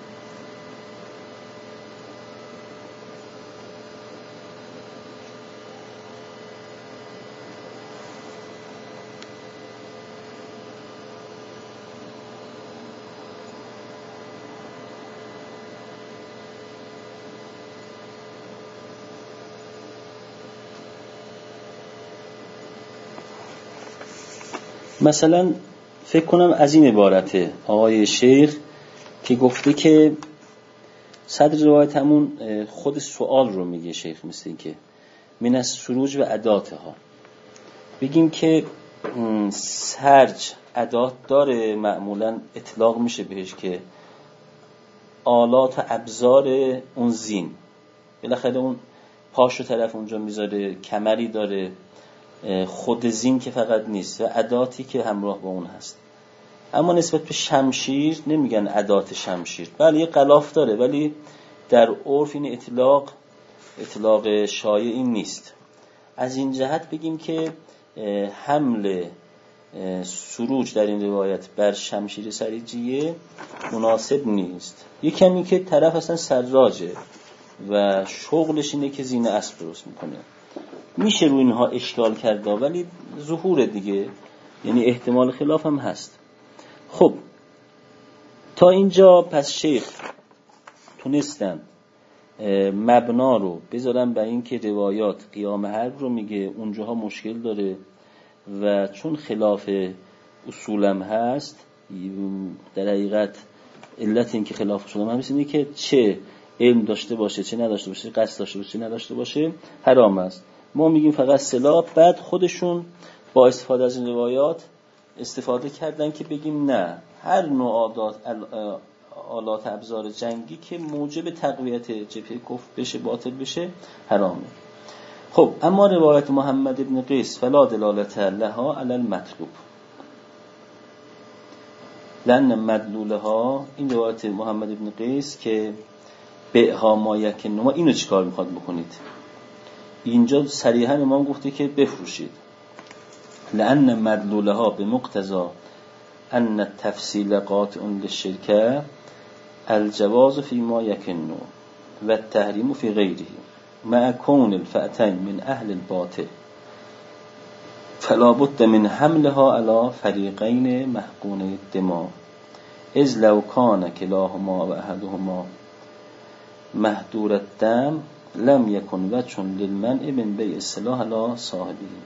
مثلا فکر کنم از این عبارته آقای شیخ که گفته که صدر روایت همون خود سوال رو میگه شیخ، مثل این که من از سروج و اداتها، بگیم که سرج ادات داره، معمولا اطلاق میشه بهش که آلات و ابزار اون زین، بالاخره اون پاشو طرف اونجا میذاره، کمری داره، خود زین که فقط نیست و اداتی که همراه با اون هست. اما نسبت به شمشیر نمیگن ادات شمشیر، بله یه غلاف داره ولی در عرف این اطلاق شایع این نیست. از این جهت بگیم که حمل سروج در این روایت بر شمشیر سریجیه مناسب نیست. یه کمی که طرف اصلا سراجه و شغلش اینه که زین اسب درست میکنه، میشه رو اینها اشکال کرده ولی ظهور دیگه، یعنی احتمال خلاف هم هست. خب تا اینجا پس شیخ تونستن مبنا رو بذارن به این که روایات قیام حرب رو میگه، اونجاها مشکل داره و چون خلاف اصولم هست، در حقیقت علت این که خلاف اصولم هست اینه که چه علم داشته باشه چه نداشته باشه، قصد داشته باشه چه نداشته باشه، حرام است. ما میگیم فقط سلاح. بعد خودشون با استفاده از این روایات استفاده کردن که بگیم نه، هر نوع آلات ابزار جنگی که موجب تقویت جبهه کفر بشه، باطل بشه، حرامه. خب اما روایت محمد ابن قیس فلا دلالت لها علی المطلوب، لأن مدلولها، این روایت محمد ابن قیس که بها ما یک نما، اینو چیکار میخواد بکنید؟ اینجا صریحا امام گفته که بفروشید. لأن مدلولها به مقتضى ان التفصیل قاطع للشركه الجواز فيما يكن والتحريم في غيره مع كون الفئتين من اهل الباطل فلا بد من حملها على فريقين محقون الدماء اذ لو كان كلاهما واحدهما محدور الدم لم يكن وجه للمنع من بيع السلاح على صاحبه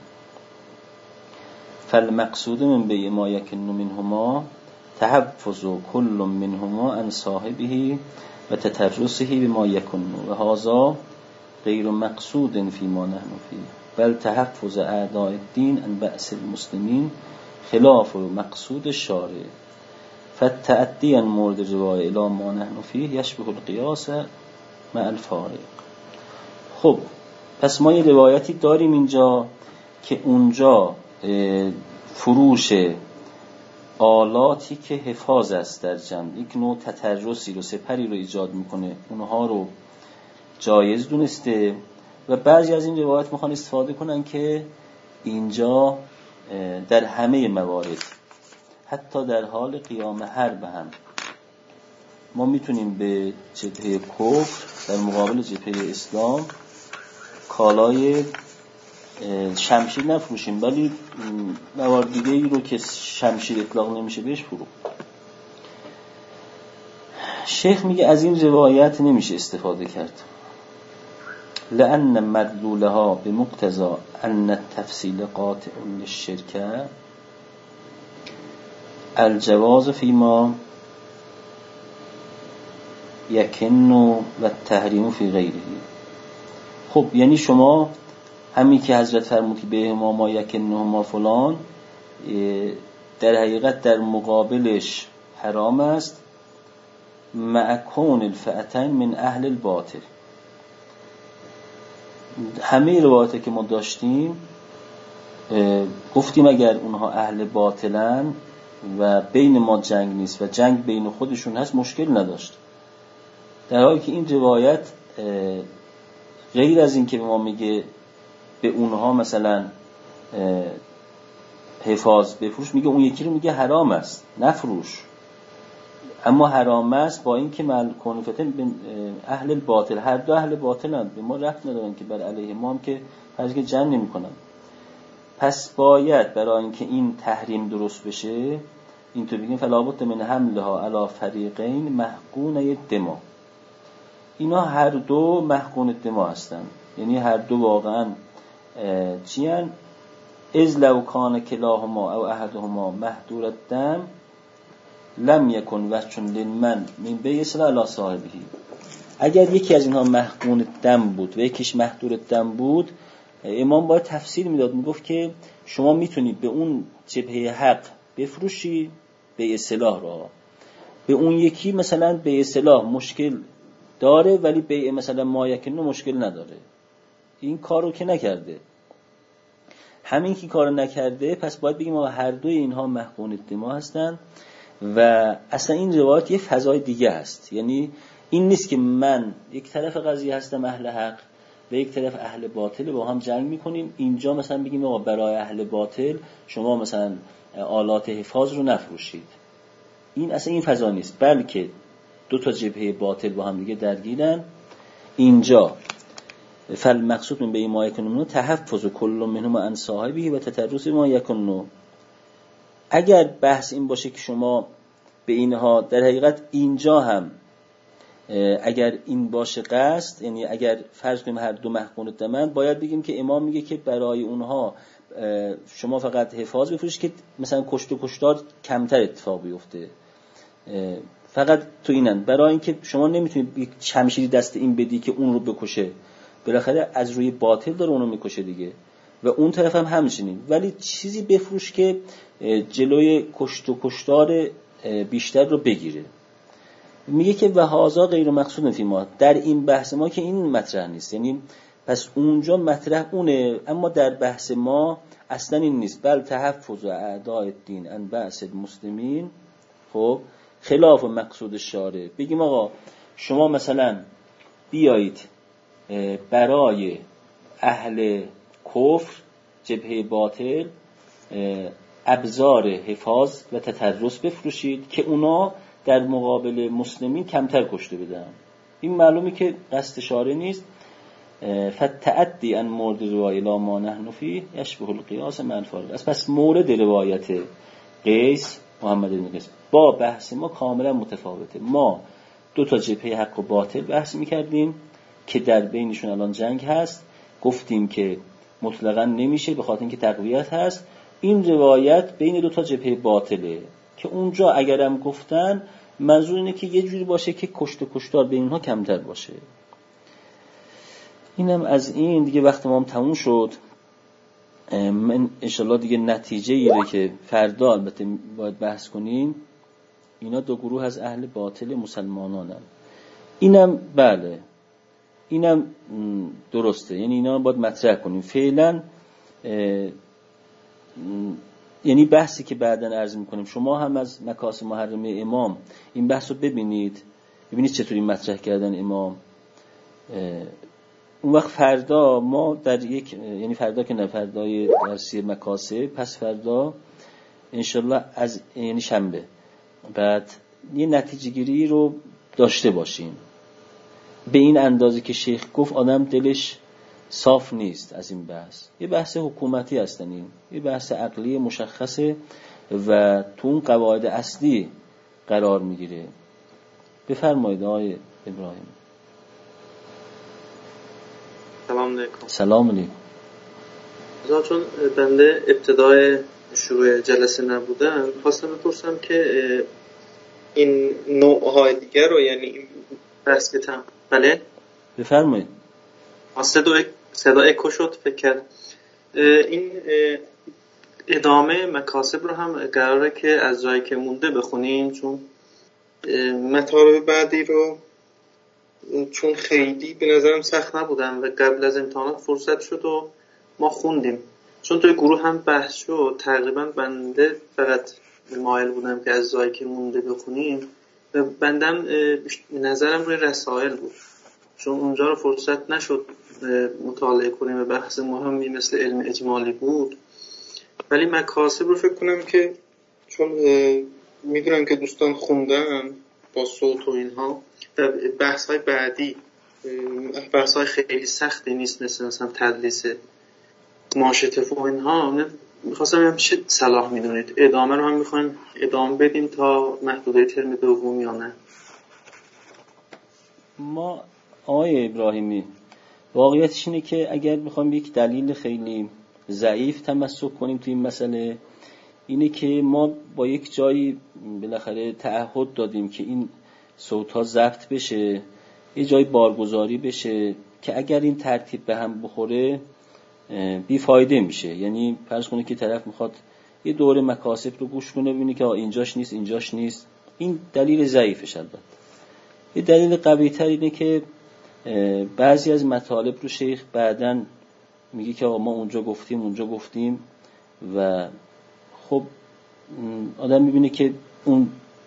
فالمقصود من بيع ما يكن منهما تحفظ كل منهما عن صاحبه وتترسه بما يكن وهذا غير مقصود فيما نحن فيه بل تحفظ اعداء الدين عن بأس المسلمين خلاف مقصود الشارع فالتأدي عن مورد الرواية الى ما نحن فيه يشبه القياس مع الفارق. خب پس ما یه روایتی داریم اینجا که اونجا فروش آلاتی که حفاظ است در جنگ، یک نوع تترسی رو، سپری رو ایجاد میکنه، اونها رو جایز دونسته و بعضی از این روایات میخوان استفاده کنن که اینجا در همه موارد، حتی در حال قیام حرب هم، ما میتونیم به جبهه کفر در مقابل جبهه اسلام کالای شمشیر نفروشیم، ولی موارد دیگه ای رو که شمشیر اطلاق نمیشه بهش فرو. شیخ میگه از این روایت نمیشه استفاده کرد، لأن مدلولها بمقتضى ان التفصیل قاطع للشركه الجواز فيما يكن والتحريم في غيره. خب یعنی شما همین که حضرت فرمودی به ما یکنهما فلان، در حقیقت در مقابلش حرام است، مع کون الفئتین من اهل الباطل. همه روایاتی که ما داشتیم گفتیم اگر اونها اهل باطلن و بین ما جنگ نیست و جنگ بین خودشون هست مشکل نداشت، در حالی که این روایت غیر از این که به ما میگه به اونها مثلا حفاظ بفروش، میگه اون یکی رو میگه حرام است نفروش، اما حرام است با این که کنفتن اهل الباطل، هر دو اهل باطلند، به ما رفت ندارن که بر علیه ما هم که فرض که جنگ نمی کنن. پس باید برای اینکه این تحریم درست بشه اینطور بگیم فلا بد من حملها علی فریقین محقون الدماء، اینا هر دو محقون الدماء هستن، یعنی هر دو واقعا چیان؟ اذ لو کان کلاهما او احدهما محدور الدم لم یکن وجه للمن من بیع السلاح علی صاحبه. اگر یکی از اینها محقون الدم بود و یکیش محدور الدم بود، امام باید تفسیر میداد، میگفت که شما میتونید به اون جبهه حق بفروشی بیع سلاح را، به اون یکی مثلا بیع سلاح مشکل داره ولی بیع مثلا ما یکنو مشکل نداره. این کارو که نکرده، همین که کارو نکرده، پس باید بگیم هر دوی اینها محقون الدماء هستن. و اصلا این روایت یه فضای دیگه هست، یعنی این نیست که من یک طرف قضیه هستم اهل حق و یک طرف اهل باطل با هم جنگ میکنیم، اینجا مثلا بگیم برای اهل باطل شما مثلا آلات حفاظ رو نفروشید. این اصلا این فضا نیست، بلکه دو تا جبهه باطل با هم دیگه درگیرن. اینجا فالمقصود من به ما یکنون تحفظ کل منهما عن صاحبه و تترس ما یکنون. اگر بحث این باشه که شما به اینها در حقیقت اینجا هم اگر این باشه قصد، یعنی اگر فرض کنیم هر دو محقون الدمن، باید بگیم که امام میگه که برای اونها شما فقط حفاظ بفروشید که مثلا کشت و کشتار کمتر اتفاق بیفته. فقط تو اینن، برای اینکه شما نمیتونید یک شمشیری دست این بدی که اون رو بکشه، بالاخره از روی باطل داره اونو میکشه دیگه، و اون طرف هم همچنین. ولی چیزی بفروش که جلوی کشت و کشتار بیشتر رو بگیره. میگه که وهذا غیر مقصود فی ما، در این بحث ما که این مطرح نیست، یعنی پس اونجا مطرح اونه، اما در بحث ما اصلا این نیست. بل تحفظ اعداء الدین ان بأس المسلمین، خب خلاف مقصود شارع. بگیم آقا شما مثلا بیایید برای اهل کفر جبهه باطل ابزار حفاظ و تترس بفروشید که اونا در مقابل مسلمین کمتر کشته بدن. این معلومه که قصد شارع نیست. فتعدی ان مورد روایه لا ما نحن فیه یشبه القیاس من فارق. پس مورد روایت قیس، محمد بن قیس با بحث ما کاملا متفاوته. ما دو تا جبهه حق و باطل بحث میکردیم که در بینشون الان جنگ هست، گفتیم که مطلقاً نمیشه به خاطر اینکه تقویت هست. این روایت بین دو تا جبهه باطله که اونجا اگرم گفتن منظور اینه که یه جوری باشه که کشت و کشتار بین اونها کمتر باشه. اینم از این دیگه. وقت ما هم تموم شد. من انشالله دیگه نتیجه ایره که فردا البته باید بحث کنیم. اینا دو گروه از اهل باطل مسلمانانن. اینم بله، اینم درسته، یعنی اینا باید مطرح کنیم فعلا. یعنی بحثی که بعداً عرض میکنیم، شما هم از مکاسب محرمه امام این بحث رو ببینید چطوری مطرح کردن امام. اون وقت فردا ما در یک، یعنی فردا که نه، فردای درسی مکاسب، پس فردا انشالله از یعنی شنبه بعد یه نتیجه گیری رو داشته باشیم. به این اندازه که شیخ گفت آدم دلش صاف نیست از این بحث. یه بحث حکومتی هستن، این یه بحث عقلی مشخصه و تو اون قواعد اصلی قرار میگیره. بفرمایید آقای ابراهیم. سلام علیکم. سلام علیکم. چون بنده ابتدای شروع جلسه نبودم، خواستم بپرسم که این نوعهای دیگر رو، یعنی این بحث که بله بفرمایید. صدا اکو شد فکر کرد. این ادامه مکاسب رو هم قراره که از جایی که مونده بخونیم، چون مطالب بعدی رو چون خیلی به نظرم سخت نبودن و قبل از امتحانات فرصت شد و ما خوندیم. چون توی گروه هم بحث شد، تقریبا بنده فقط مایل بودم که از جایی که مونده بخونیم و بندم نظرم روی رسائل بود، چون اونجا رو فرصت نشد مطالعه کنیم و بحث مهمی مثل علم اجمالی بود. ولی مکاسب رو فکر کنم که چون میدونم که دوستان خوندن با صوت و اینها، بحث‌های بعدی بحث‌های خیلی سختی نیست، مثلا تدلیس ماشطه و اینها. می‌خواستم ببینم چه صلاح می‌دونید، ادامه رو هم می‌خوایم ادامه بدیم تا محدوده ترم دوم یا نه؟ ما آقای ابراهیمی واقعیتش اینه که اگر بخوام یک دلیل خیلی ضعیف تمسک کنیم تو این مسئله، اینه که ما با یک جایی بالاخره تعهد دادیم که این صوت‌ها ضبط بشه، یه جای بارگذاری بشه که اگر این ترتیب به هم بخوره بیفایده میشه. یعنی فرض کنید که طرف میخواد یه دوره مکاسب رو گوش کنه، ببینه که اینجاش نیست اینجاش نیست. این دلیل ضعیفش. البته یه دلیل قوی تر اینه که بعضی از مطالب رو شیخ بعدن میگه که ما اونجا گفتیم و خب آدم میبینه که اون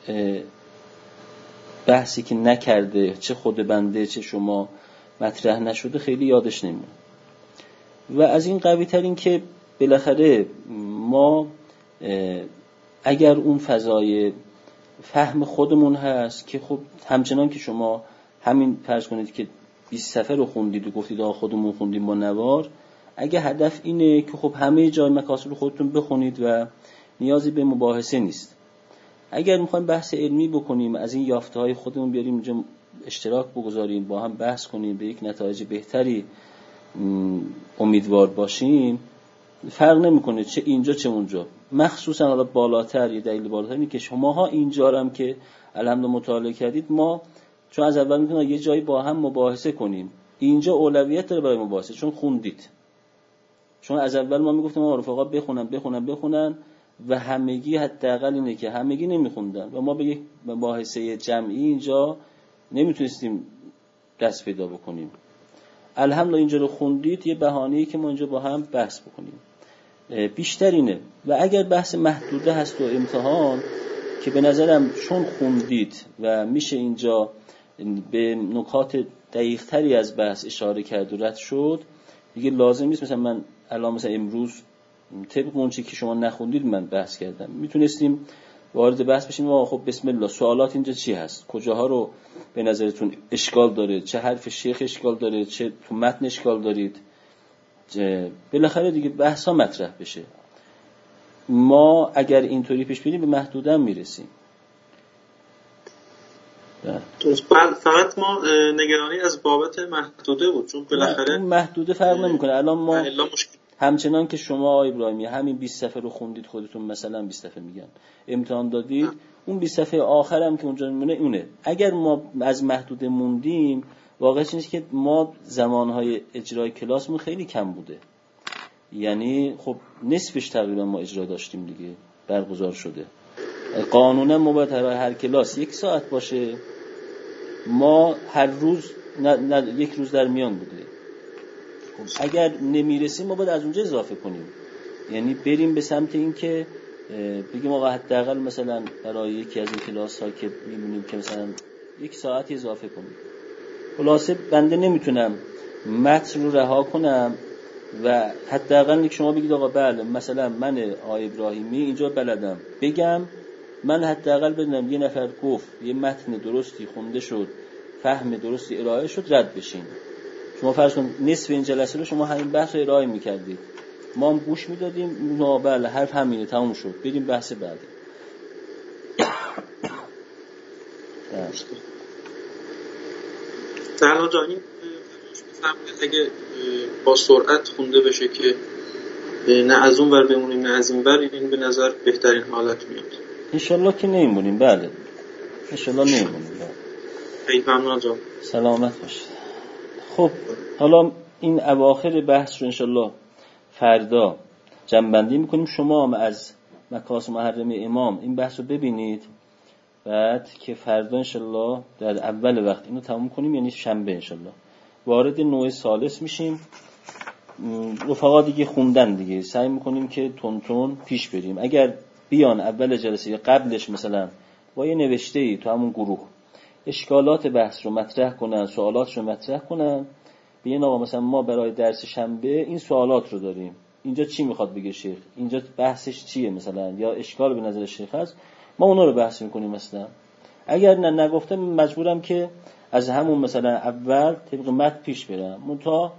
بحثی که نکرده، چه خود بنده چه شما مطرح نشده، خیلی یادش نمیاد. و از این قوی تر این که بالاخره ما اگر اون فضای فهم خودمون هست که خب همچنان که شما همین فرض کنید که 20 صفحه رو خوندید و گفتید آقا خودمون خوندیم با نوار، اگه هدف اینه که خب همه جای مکاسب رو خودتون بخونید و نیازی به مباحثه نیست. اگر میخوایم بحث علمی بکنیم، از این یافته‌های خودمون بیاریم اینجا اشتراک بگذاریم، با هم بحث کنیم، به یک نتایج بهتری امیدوار باشیم، فرق نمیکنه چه اینجا چه اونجا. مخصوصا حالا بالاتر، یه دلیل بالاتر اینه که شماها اینجا هم که الحمدلله مطالعه کردید، ما چون از اول میتونیم یه جایی با هم مباحثه کنیم، اینجا اولویت داره برای مباحثه، چون خوندید. چون از اول ما میگفتیم رفقا بخونن و همگی حداقل اینه که همگی نمیخوندن و ما به یک مباحثه جمعی اینجا نمیتونستیم دست پیدا بکنیم. الحمدلله اینجا رو خوندید، یه بهانه‌ای که ما اینجا با هم بحث بکنیم. بیشتر اینه. و اگر بحث محدوده هست و امتحان که به نظرم چون خوندید و میشه اینجا به نکات دقیق تری از بحث اشاره کرد و رد شد، دیگه لازم نیست مثلا من الان مثلا امروز طبق اون چیزی که شما نخوندید من بحث کردم، میتونستیم وارد بحث بشیم و خب بسم الله سوالات اینجا چی هست، کجاها رو به نظرتون اشکال داره، چه حرف شیخ اشکال داره، چه تو متن اشکال دارید، بالاخره دیگه بحث ها مطرح بشه. ما اگر اینطوری پیش بریم به محدوده میرسیم. فقط ما نگرانی از بابت محدوده بود، چون بالاخره محدوده فرق نمیکنه. الان ما همچنان که شما آقای ابراهیمی همین 20 صفحه رو خوندید، خودتون مثلا 20 صفحه میگن امتحان دادید، اون 20 صفحه آخر هم که اونجا میمونه اونه. اگر ما از محدوده موندیم، واقعش اینه که ما زمانهای اجرای کلاسمون خیلی کم بوده، یعنی خب نصفش تقریبا ما اجرا داشتیم دیگه، برگزار شده. قانونا ما باید هر کلاس 1 ساعت باشه، ما هر روز نه 1 روز در میان بوده. اگر نمیرسیم ما باید از اونجا اضافه کنیم، یعنی بریم به سمت این که بگیم آقا حداقل مثلا برای یکی از این کلاس ها که میبینیم که مثلا 1 ساعت اضافه کنیم. خلاصه بنده نمیتونم متن رو رها کنم و حداقل شما بگید آقا بله مثلا من آقای ابراهیمی اینجا بلدم بگم، من حداقل بدونم یه نفر گفت یه متن درستی خونده شد، فهم درستی ارائه شد، رد بشین. شما فرض کن نصف این جلسه رو شما همین بحث رو ارائه میکردید، ما هم گوش میدادیم، بله حرف همینه تموم شد، بریم بحث بعدی. تعالی جان این اگه با سرعت خونده بشه که نه از اون ور بمونیم نه از این ور، این به نظر بهترین حالت میاد. انشالله که نمیمونیم. بله انشالله نمیمونیم. خیلی ممنون جان، سلامت باشید. خب حالا این اواخر بحث رو انشالله فردا جمع‌بندی میکنیم. شما هم از مکاسب محرم امام این بحث رو ببینید، بعد که فردا انشالله در اول وقت اینو تموم کنیم، یعنی شنبه انشالله وارد نوع ثالث میشیم. رفقا دیگه خوندن دیگه، سعی میکنیم که تون پیش بریم. اگر بیان اول جلسه یا قبلش مثلا با یه نوشته‌ای تو همون گروه اشکالات بحث رو مطرح کنن، سوالات رو مطرح کنن، بیان آقا مثلا ما برای درس شنبه این سوالات رو داریم، اینجا چی میخواد بگه شیخ، اینجا بحثش چیه مثلا، یا اشکال به نظر شیخ هست، ما اونا رو بحث میکنیم مثلا. اگر نگفتم مجبورم که از همون مثلا اول طبق متن پیش برم، منتها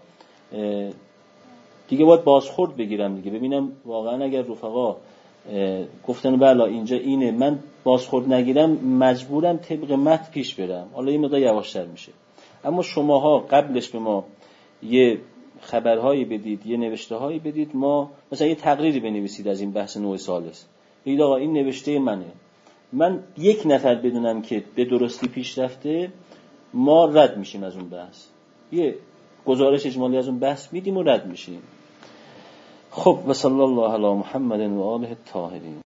دیگه باید بازخورد بگیرم دیگه، ببینم واقعا اگر رفقا گفتن بله اینجا اینه، من بازخورد نگیرم مجبورم طبق متن پیش برم. حالا این مقدار یواشتر میشه، اما شماها قبلش به ما یه خبرهایی بدید، یه نوشته هایی بدید، ما مثلا یه تقریری بنویسید از این بحث نوع ثالث، بگید آقا این نوشته منه، من 1 نفر بدونم که به درستی پیش رفته، ما رد میشیم از اون بحث، یه گزارش اجمالی از اون بحث میدیم و رد میشیم. خب و صلی الله علی محمد و آله الطاهرین.